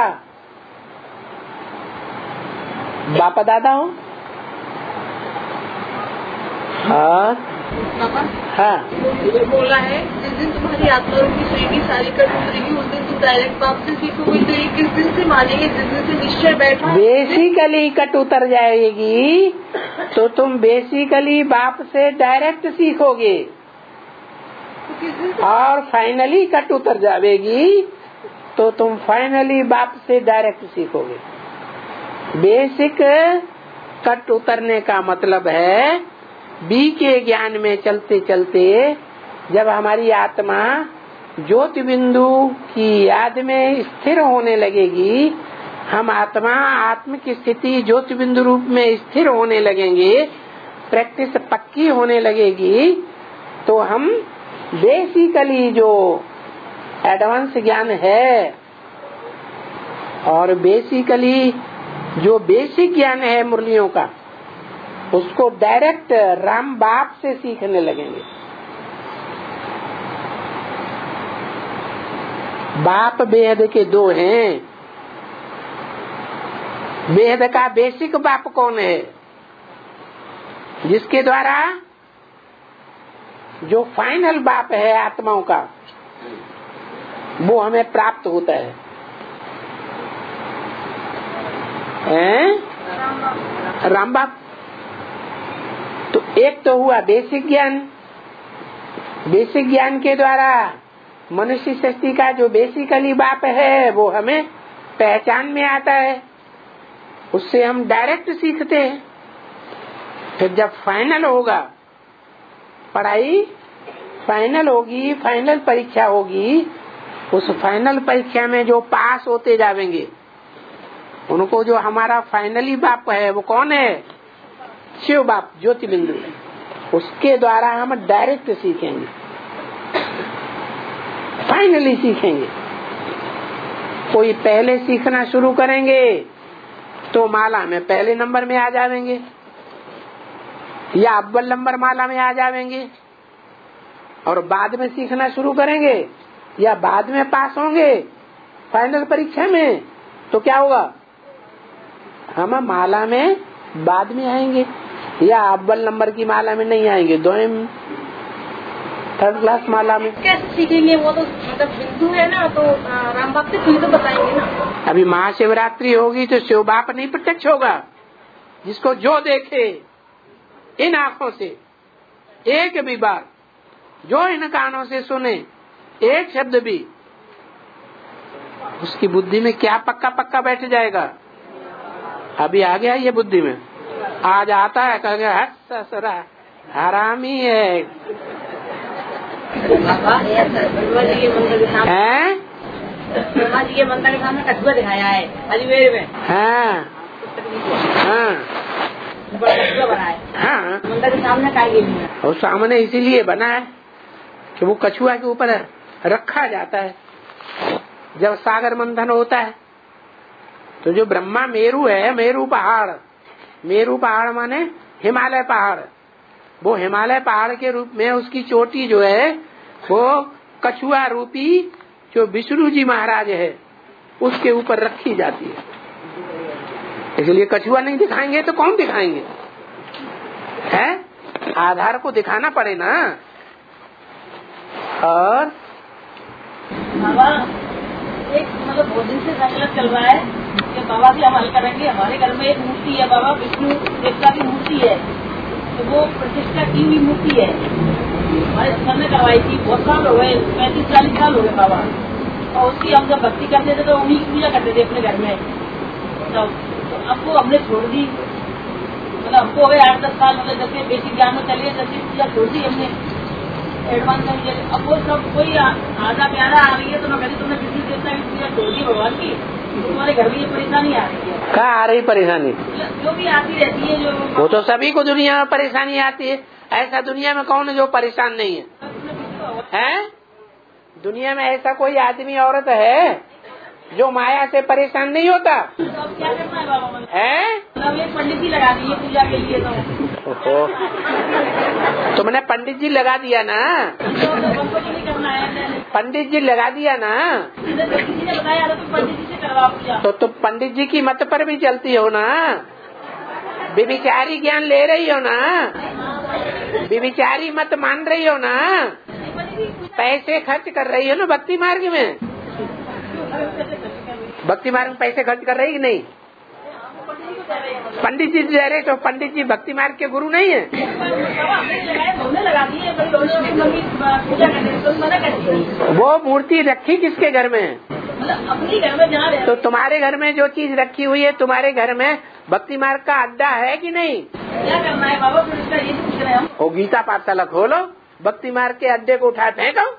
बापा दादा हो। हाँ हाँ वो बोला है जिस दिन तुम्हारी आत्मा रूपी सुई की सारी कट उतरेगी उस दिन तुम डायरेक्ट बाप से सीखोगे। तो ये किस दिन से मानेंगे? जिस दिन से निश्चय बैठा। बेसिकली कट उतर जाएगी तो तुम बेसिकली बाप से डायरेक्ट सीखोगे, और फाइनली कट उतर जाएगी तो तुम फाइनली बाप से डायरेक्ट सीखोगे। बेसिक कट उतरने का मतलब है बी के ज्ञान में चलते चलते जब हमारी आत्मा ज्योति बिंदु की याद में स्थिर होने लगेगी, हम आत्मा आत्म की स्थिति ज्योति बिंदु रूप में स्थिर होने लगेंगे, प्रैक्टिस पक्की होने लगेगी, तो हम बेसिकली जो एडवांस ज्ञान है और बेसिकली जो बेसिक ज्ञान है मुरलियों का, उसको डायरेक्ट राम बाप से सीखने लगेंगे। बाप बेहद के दो हैं। बेहद का बेसिक बाप कौन है? जिसके द्वारा जो फाइनल बाप है आत्माओं का, वो हमें प्राप्त होता है, हैं? राम बाप। तो एक तो हुआ बेसिक ज्ञान। बेसिक ज्ञान के द्वारा मनुष्य सृष्टि का जो बेसिकली बाप है वो हमें पहचान में आता है, उससे हम डायरेक्ट सीखते हैं। फिर जब फाइनल होगा पढ़ाई, फाइनल होगी, फाइनल परीक्षा होगी, उस फाइनल परीक्षा में जो पास होते जाएंगे उनको जो हमारा फाइनली बाप है वो कौन है? शिव बाप, ज्योति बिंदु। उसके द्वारा हम डायरेक्ट सीखेंगे, फाइनली सीखेंगे। कोई पहले सीखना शुरू करेंगे तो माला में पहले नंबर में आ जाएंगे, या अव्वल नंबर माला में आ जाएंगे, और बाद में सीखना शुरू करेंगे या बाद में पास होंगे फाइनल परीक्षा में, तो क्या होगा? हम माला में बाद में आएंगे या अव्वल नंबर की माला में नहीं आएंगे, दोयम थर्ड क्लास माला में। कैसे सीखेंगे? वो तो मतलब बिंदु है ना, तो राम बाप से फिर तो बताएंगे ना। अभी महाशिवरात्रि होगी तो शिव बाप नहीं प्रत्यक्ष होगा। जिसको जो देखे इन आँखों से एक भी बार, जो इन कानों से सुने एक शब्द भी, उसकी बुद्धि में क्या पक्का पक्का बैठ जाएगा। अभी आ गया ये बुद्धि में, आज आता है कह गया ससुरा हरामी है, हैं? ब्रह्मा जी के मंदिर के सामने कछुआ दिखाया है अजमेर में। हाँ हाँ कछुआ बना है। हाँ, मंदिर के सामने काहे है? और सामने इसीलिए बना है कि वो कछुआ के ऊपर रखा जाता है। जब सागर मंथन होता है तो जो ब्रह्मा मेरू है, मेरू पहाड़, मेरू पहाड़ माने हिमालय पहाड़, वो हिमालय पहाड़ के रूप में उसकी चोटी जो है वो कछुआ रूपी जो विष्णु जी महाराज है उसके ऊपर रखी जाती है। इसलिए कछुआ नहीं दिखाएंगे तो कौन दिखाएंगे? है आधार को दिखाना पड़े ना। और बाबा एक मतलब बहुत दिन से फैसला चल रहा है कि बाबा भी हम हल करेंगे। हमारे घर में एक मूर्ति है बाबा, विष्णु देवता की मूर्ति है, तो वो प्रतिष्ठा की हुई मूर्ति है। हमारे सर ने करवाई थी, बहुत साल हो गए, पैंतीस चालीस साल हो गए बाबा। और उसकी हम जब भक्ति करते थे तो उन्हीं की पूजा करते थे अपने घर में। तो, तो अब वो हमने छोड़ दी, मतलब हमको हो गए आठ दस साल, मतलब जब बेसिक ज्ञान में चलिए जब पूजा छोड़ दी हमने एडवांस में। अब वो सब कोई आधा प्यारा आ रही है तो मैं कहती तुमने किसी देवता की पूजा छोड़ दी भगवान की, तो तुम्हारे घर में ये परेशानी आ रही है। कहाँ आ रही परेशानी? जो भी आती रहती है, जो वो तो सभी को दुनिया में परेशानी आती है। ऐसा दुनिया में कौन है जो परेशान नहीं है? हैं? दुनिया में ऐसा कोई आदमी औरत है जो माया से परेशान नहीं होता तो अब क्या करना है बाबा? है? अब एक पंडित जी लगा दिए पूजा के लिए तो ओहो, तुमने पंडित जी लगा दिया ना? तो हमको तो नहीं करना है। पंडित जी लगा दिया ना? किसी ने बताया तो पंडित जी से करवा पूजा। तो तुम पंडित जी की मत पर भी चलती हो ना? विचारी ज्ञान ले रही हो ना? विचारी मत मान रही हो ना? पैसे खर्च कर रही हो ना भक्ति मार्ग में? भक्ति मार्ग में पैसे खर्च कर रही कि नहीं? पंडित जी दे रहे तो पंडित जी भक्ति मार्ग के गुरु नहीं है? वो मूर्ति रखी किसके घर में? अपनी घर में जहाँ तो तुम्हारे घर में जो चीज रखी हुई है, तुम्हारे घर में भक्ति मार्ग का अड्डा है कि नहीं? क्या करना है बाबा? फिर इसका ये पूछ रहे हम। वो गीता पाठशाला खोलो, भक्ति मार्ग के अड्डे को उठा फेंको,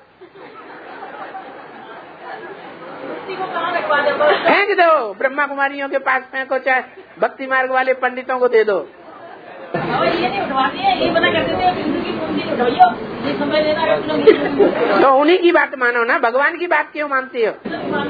फेंक दो, ब्रह्मा कुमारियों के पास फेंको, चाहे भक्ति मार्ग वाले पंडितों को दे दो। ये नहीं उठवाते हैं, ये बना करते थे की मूर्ति उठाइयो, ये समय लेना। तो उन्हीं की बात मानो ना, भगवान की बात क्यों मानती हो?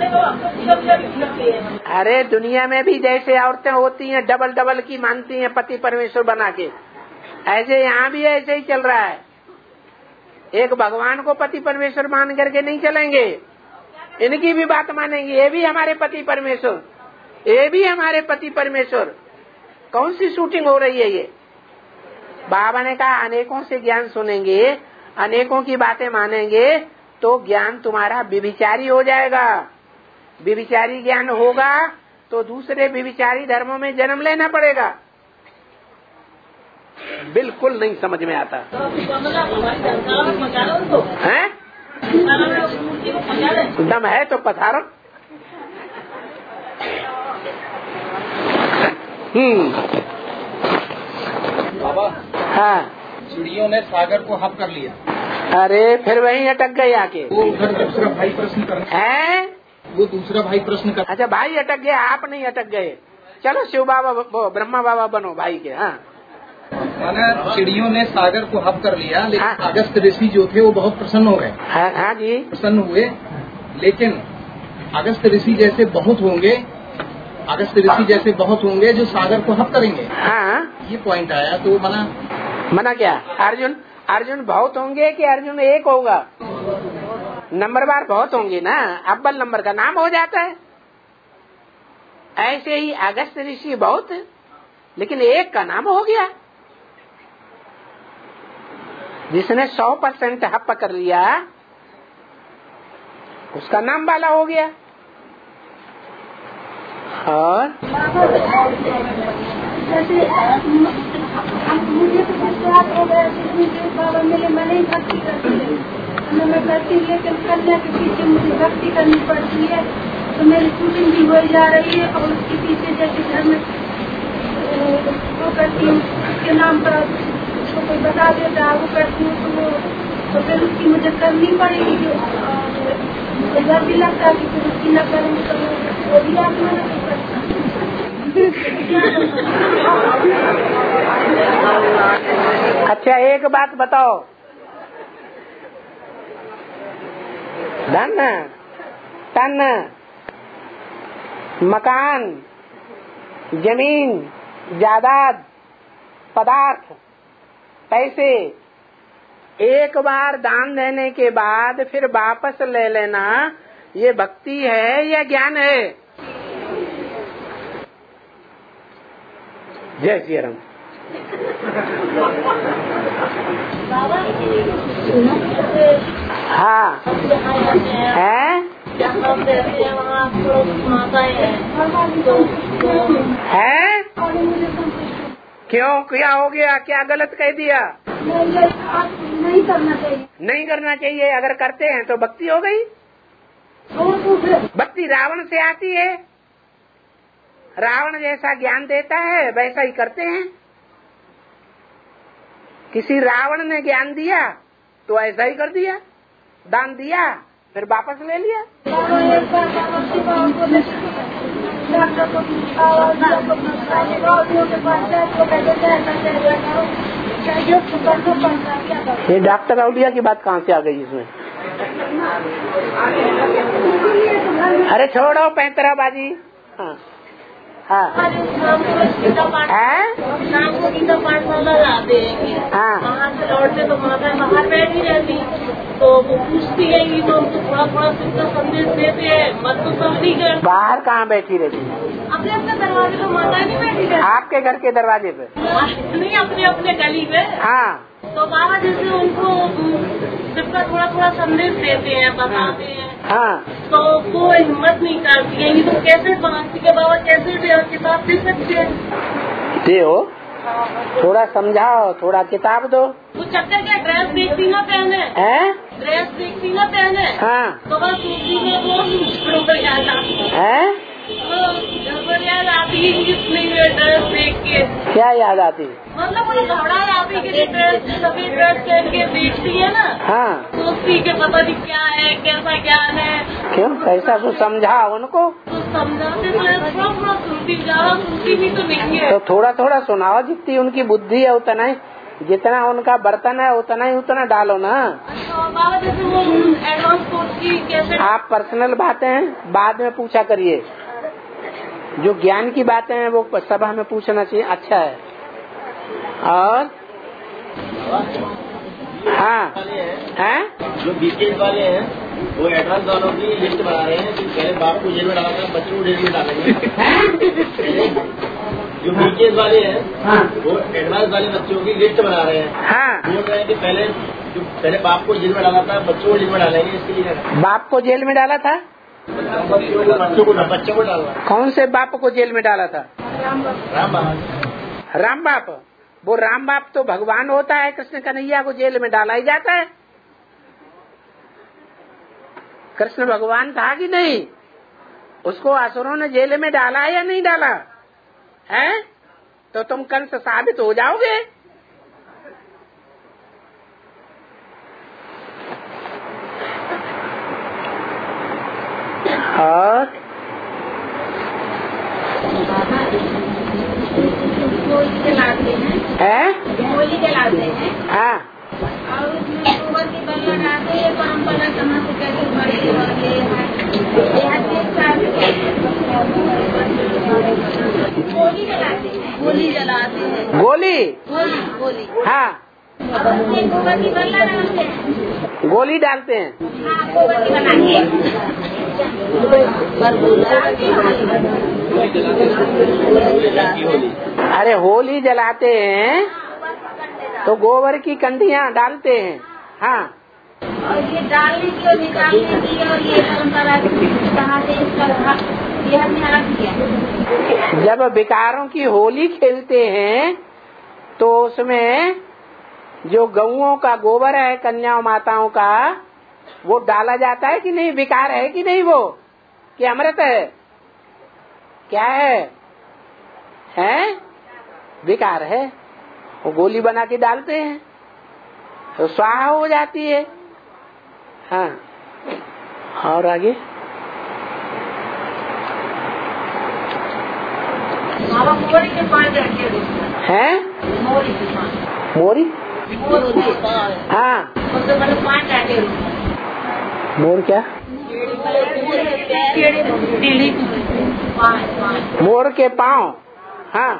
अरे दुनिया में भी जैसे औरतें होती हैं डबल डबल की मानती हैं पति परमेश्वर बना के, ऐसे यहाँ भी ऐसे ही चल रहा है। एक भगवान को पति परमेश्वर मान करके नहीं चलेंगे, इनकी भी बात मानेंगे। ये भी हमारे पति परमेश्वर, ये भी हमारे पति परमेश्वर। कौन सी शूटिंग हो रही है ये? बाबा ने कहा अनेकों से ज्ञान सुनेंगे, अनेकों की बातें मानेंगे तो ज्ञान तुम्हारा व्यभिचारी हो जाएगा। व्यभिचारी ज्ञान होगा तो दूसरे व्यभिचारी धर्मों में जन्म लेना पड़ेगा। बिल्कुल नहीं समझ में आता है? दम है तो पधारो। हम्म बाबा, हाँ, चिड़ियों ने सागर को हप कर लिया। अरे फिर वहीं अटक गए आके। वो उधर दूसरा भाई प्रश्न कर है, वो दूसरा भाई प्रश्न कर। अच्छा भाई अटक गए, आप नहीं अटक गए। चलो शिव बाबा ब्रह्मा बाबा बनो भाई के। हाँ, माना चिड़ियों ने सागर को हप कर लिया, लेकिन हाँ। अगस्त ऋषि जो थे वो बहुत प्रसन्न हो गए। हाँ, हाँ जी, प्रसन्न हुए, लेकिन अगस्त ऋषि जैसे बहुत होंगे, अगस्त ऋषि जैसे बहुत होंगे जो सागर को हप करेंगे। हाँ, ये पॉइंट आया तो मना मना क्या? अर्जुन अर्जुन बहुत होंगे कि अर्जुन एक होगा? नंबरवार बहुत होंगे ना, अव्वल नंबर का नाम हो जाता है। ऐसे ही अगस्त ऋषि बहुत, लेकिन एक का नाम हो गया। जिसने सौ परसेंट हप कर लिया उसका नाम वाला हो गया। और जैसे मुझे तो विश्वास हो गया कि बाबा मेरे मन ही भक्ति करती है, मैं करती, लेकिन कन्या के पीछे मुझे भक्ति करनी पड़ती है तो मेरी शूटिंग भी हो जा रही है। और उसके पीछे जैसे घर में वो करती हूँ, उसके नाम पर उसको कोई बता देता है, वो करती हूँ तो वो तो फिर उसकी मुझे करनी पड़ेगी। मुझे डर भी लगता है कि फिर उसकी न करूँगी तो वो भी आत्मा नहीं करता। अच्छा एक बात बताओ, धन, तन, मकान, जमीन, जायदाद, पदार्थ, पैसे, एक बार दान देने के बाद फिर वापस ले लेना, ये भक्ति है या ज्ञान है? जय श्री राम। हाँ है, है? क्यों, क्या हो गया? क्या गलत कह दिया? नहीं करना चाहिए। नहीं करना चाहिए। अगर करते हैं तो भक्ति हो गई। भक्ति रावण से आती है। रावण जैसा ज्ञान देता है वैसा ही करते हैं। किसी रावण ने ज्ञान दिया तो ऐसा ही कर दिया, दान दिया फिर वापस ले लिया। ये डॉक्टर औलिया की बात कहाँ से आ गई इसमें? अरे छोड़ो पैंतराबाजी। हाँ हाँ शाम को गीता पाठशाला लाते हैं। हाँ वहाँ से लौटते तो माता बाहर बैठी रहती, तो वो पूछती है कि तो उनको थोड़ा थोड़ा शिक्षा संदेश देते हैं, मत तो सब नहीं कर। बाहर कहाँ बैठी रहती? अपने अपने दरवाजे पे माता नहीं बैठी रहती। आपके घर के दरवाजे पे? नहीं, अपने अपने गली पे। हाँ तो बाबा जैसे उनको सबका थोड़ा थोड़ा संदेश देते हैं, बताते हैं। हाँ तो वो हिम्मत नहीं करती है, तो कैसे बांटती के बाबा कैसे किताब दे सकते हैं? दे हो, थोड़ा समझाओ, थोड़ा किताब दो। वो चक्कर क्या ड्रेस देखती ना पहने हैं? ड्रेस देखती ना पहने। हाँ तो बस उसी में वो रुपये याद आती हैं? घर याद आती है किसने ड्रेस देख के। क्या याद आती? मतलब वो घबरा जाती कि ड्रेस सभी ड्रेस पहन के देखती है ना। हाँ सोचती के पता नहीं क्या है, कैसा ज्ञान है। क्यों, कैसा कुछ समझाओ उनको। तो समझाते तो थोड़ा थोड़ा सुनती, ज्यादा सुनती भी तो नहीं है। तो थोड़ा थोड़ा सुनाओ, जितनी उनकी बुद्धि है उतना ही, जितना उनका बर्तन है उतना ही उतना डालो ना। बाबा जैसे वो एडवांस कोर्स की कैसे। आप पर्सनल बातें बाद में पूछा करिए, जो ज्ञान की बातें हैं वो सभा में पूछना चाहिए, अच्छा है। और हाँ हैं जो बीकेज वाले हैं वो एडवांस वालों की लिस्ट बना रहे हैं कि पहले बाप को जेल में डाला था, बच्चों को जेल में डालेंगे। जो बीकेज वाले हैं हाँ। वो एडवांस वाले बच्चों की लिस्ट बना रहे हैं। हाँ बोल रहे हैं कि पहले जो पहले बाप को जेल में डाला था, बच्चों को जेल में डालेंगे। इसके लिए बाप को जेल में डाला था, बच्चों को बच्चों को बच्चों को डालना। कौन से बाप को जेल में डाला था? राम बाप। राम बाप। वो राम बाप तो भगवान होता है, कृष्ण कन्हैया को जेल में डाला ही जाता है। कृष्ण भगवान था कि नहीं? उसको असुरों ने जेल में डाला है या नहीं डाला है? तो तुम कंस साबित हो जाओगे। और होली जलाते हैं, है? होली जलाते हैं हाँ और उसमें गोबर की बल्ला डालते हैं। परम्परा कहाँ से कैसे बड़े होली जलाते हैं, होली जलाते हैं, गोली। होली होली हाँ और उसमें गोबर की बल्ला डालते हैं। गोली डालते हैं। हाँ, गोबर की बना के अरे होली जलाते हैं तो गोबर की कंढियाँ डालते हैं। हाँ और ये डालने की और निकालने की और ये परंपरा कहाँ से इसका यह ध्यान किया। जब विकारों की होली खेलते हैं तो उसमें जो गऊओं का गोबर है, कन्याओं माताओं का, वो डाला जाता है कि नहीं? विकार है कि नहीं? वो कि अमृत है? क्या है? हैं? विकार है। वो गोली बना के डालते हैं तो स्वाहा हो जाती है। हाँ और आगे मोरी के पास हैं? मोरी के पास मोरी। हाँ सबसे पहले पाँच आटे मोर क्या? मोर के पाँव। हाँ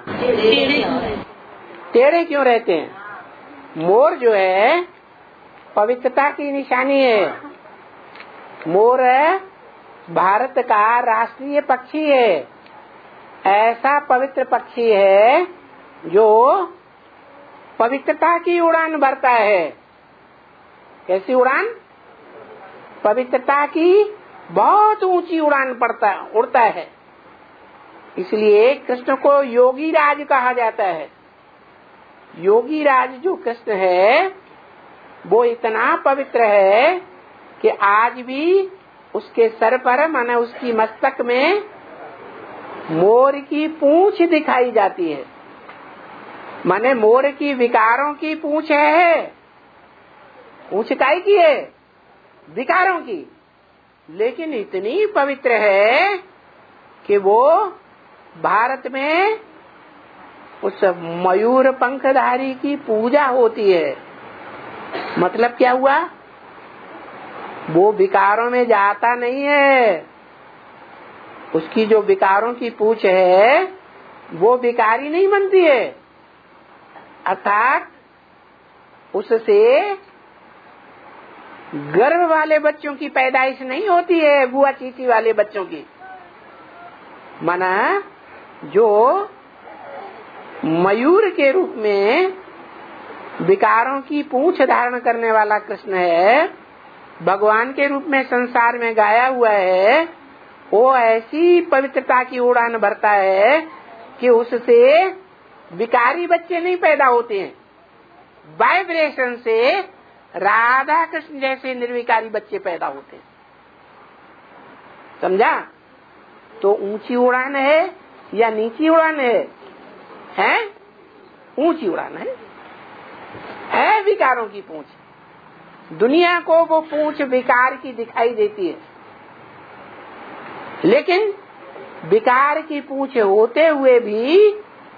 टेढ़े क्यों रहते हैं? मोर जो है पवित्रता की निशानी है। मोर भारत का राष्ट्रीय पक्षी है। ऐसा पवित्र पक्षी है जो पवित्रता की उड़ान भरता है। कैसी उड़ान? पवित्रता की बहुत ऊंची उड़ान पड़ता उड़ता है। इसलिए कृष्ण को योगी राज कहा जाता है। योगी राज जो कृष्ण है वो इतना पवित्र है कि आज भी उसके सर पर, माने उसकी मस्तक में मोर की पूंछ दिखाई जाती है। माने मोर की विकारों की पूंछ है। पूंछ काई की है? विकारों की। लेकिन इतनी पवित्र है कि वो भारत में उस मयूर पंखधारी की पूजा होती है। मतलब क्या हुआ? वो विकारों में जाता नहीं है, उसकी जो विकारों की पूछ है वो विकारी नहीं बनती है, अर्थात उससे गर्भ वाले बच्चों की पैदाइश नहीं होती है, बुआ चीची वाले बच्चों की। माना जो मयूर के रूप में विकारों की पूंछ धारण करने वाला कृष्ण है, भगवान के रूप में संसार में गाया हुआ है, वो ऐसी पवित्रता की उड़ान भरता है कि उससे विकारी बच्चे नहीं पैदा होते हैं। वाइब्रेशन से राधा कृष्ण जैसे निर्विकारी बच्चे पैदा होते हैं। समझा? तो ऊंची उड़ान है या नीची उड़ान है? हैं? ऊंची उड़ान है, है विकारों की पूंछ। दुनिया को वो पूंछ विकार की दिखाई देती है, लेकिन विकार की पूंछ होते हुए भी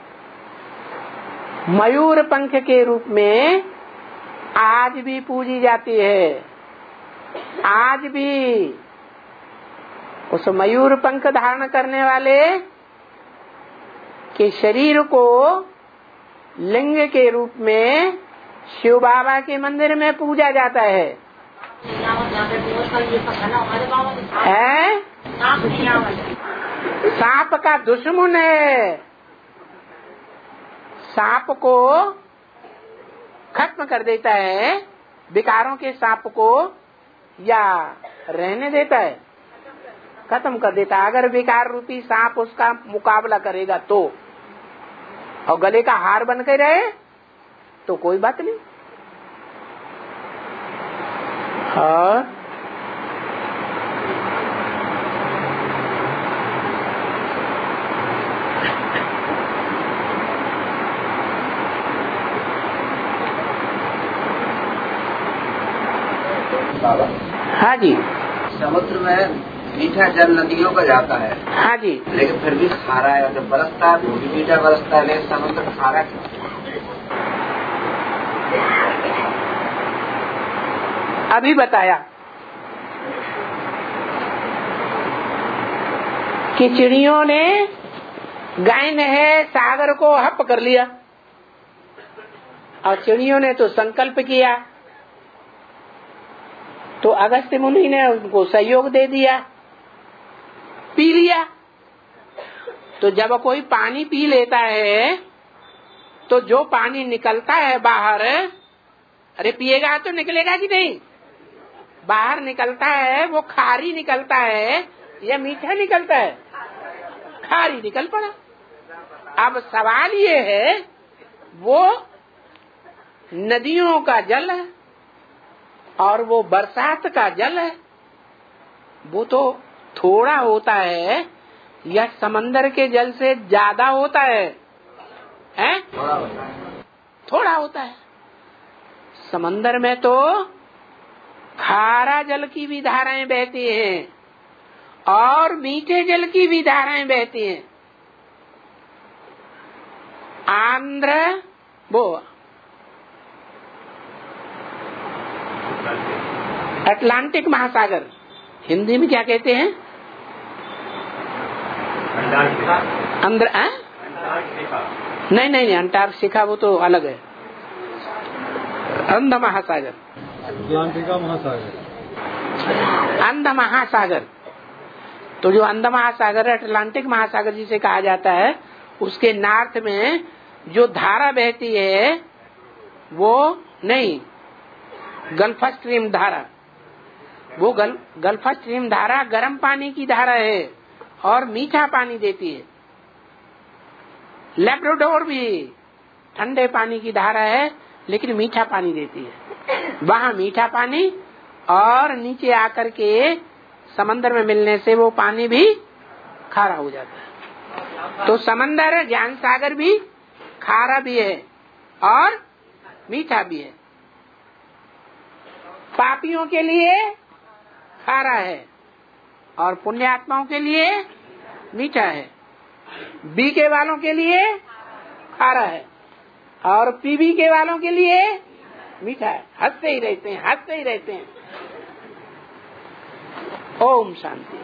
मयूर पंख के रूप में आज भी पूजी जाती है। आज भी उस मयूर पंख धारण करने वाले के शरीर को लिंग के रूप में शिव बाबा के मंदिर में पूजा जाता है। है? सांप का दुश्मन है, सांप को खत्म कर देता है, विकारों के सांप को, या रहने देता है? खत्म कर देता है। अगर विकार रूपी सांप उसका मुकाबला करेगा तो, और गले का हार बन के रहे तो कोई बात नहीं। हाँ, हाँ जी। समुद्र में मीठा जल नदियों का जाता है। हाँ जी। लेकिन फिर भी खारा है, जब बरसता है वो भी मीठा बरसता है, लेकिन समुद्र खारा क्यों? अभी बताया कि चिड़ियों ने, गाय ने है सागर को हप कर लिया, और चिड़ियों ने तो संकल्प किया, तो अगस्त्य मुनि ने उनको सहयोग दे दिया, पी लिया। तो जब कोई पानी पी लेता है तो जो पानी निकलता है बाहर, अरे पिएगा तो निकलेगा कि नहीं? बाहर निकलता है वो खारी निकलता है या मीठा निकलता है? खारी निकल पड़ा। अब सवाल ये है, वो नदियों का जल है और वो बरसात का जल है, वो तो थोड़ा होता है या समंदर के जल से ज्यादा होता है? हैं? थोड़ा होता है। थोड़ा होता है। समंदर में तो खारा जल की भी धाराएं बहती हैं और मीठे जल की भी धाराएं बहती हैं। आंध्र वो अटलांटिक महासागर, हिंदी में क्या कहते हैं? अंदर आ? नहीं नहीं नहीं, अंटार्कटिका वो तो अलग है। अंध महासागर, अटलांटिका महासागर, अंध महासागर। तो जो अंध महासागर अटलांटिक महासागर जिसे कहा जाता है, उसके नॉर्थ में जो धारा बहती है वो नहीं, गल्फ स्ट्रीम धारा, वो गल, गल्फ स्ट्रीम धारा गर्म पानी की धारा है और मीठा पानी देती है। लैब्राडोर भी ठंडे पानी की धारा है लेकिन मीठा पानी देती है। वहाँ मीठा पानी और नीचे आकर के समंदर में मिलने से वो पानी भी खारा हो जाता है। तो समंदर ज्ञान सागर भी खारा भी है और मीठा भी है। पापियों के लिए खारा है और पुण्यात्माओं के लिए मीठा है। बीके वालों के लिए खारा है और पीबी के वालों के लिए मीठा है। हंसते ही रहते हैं, हंसते ही रहते हैं। ओम शांति।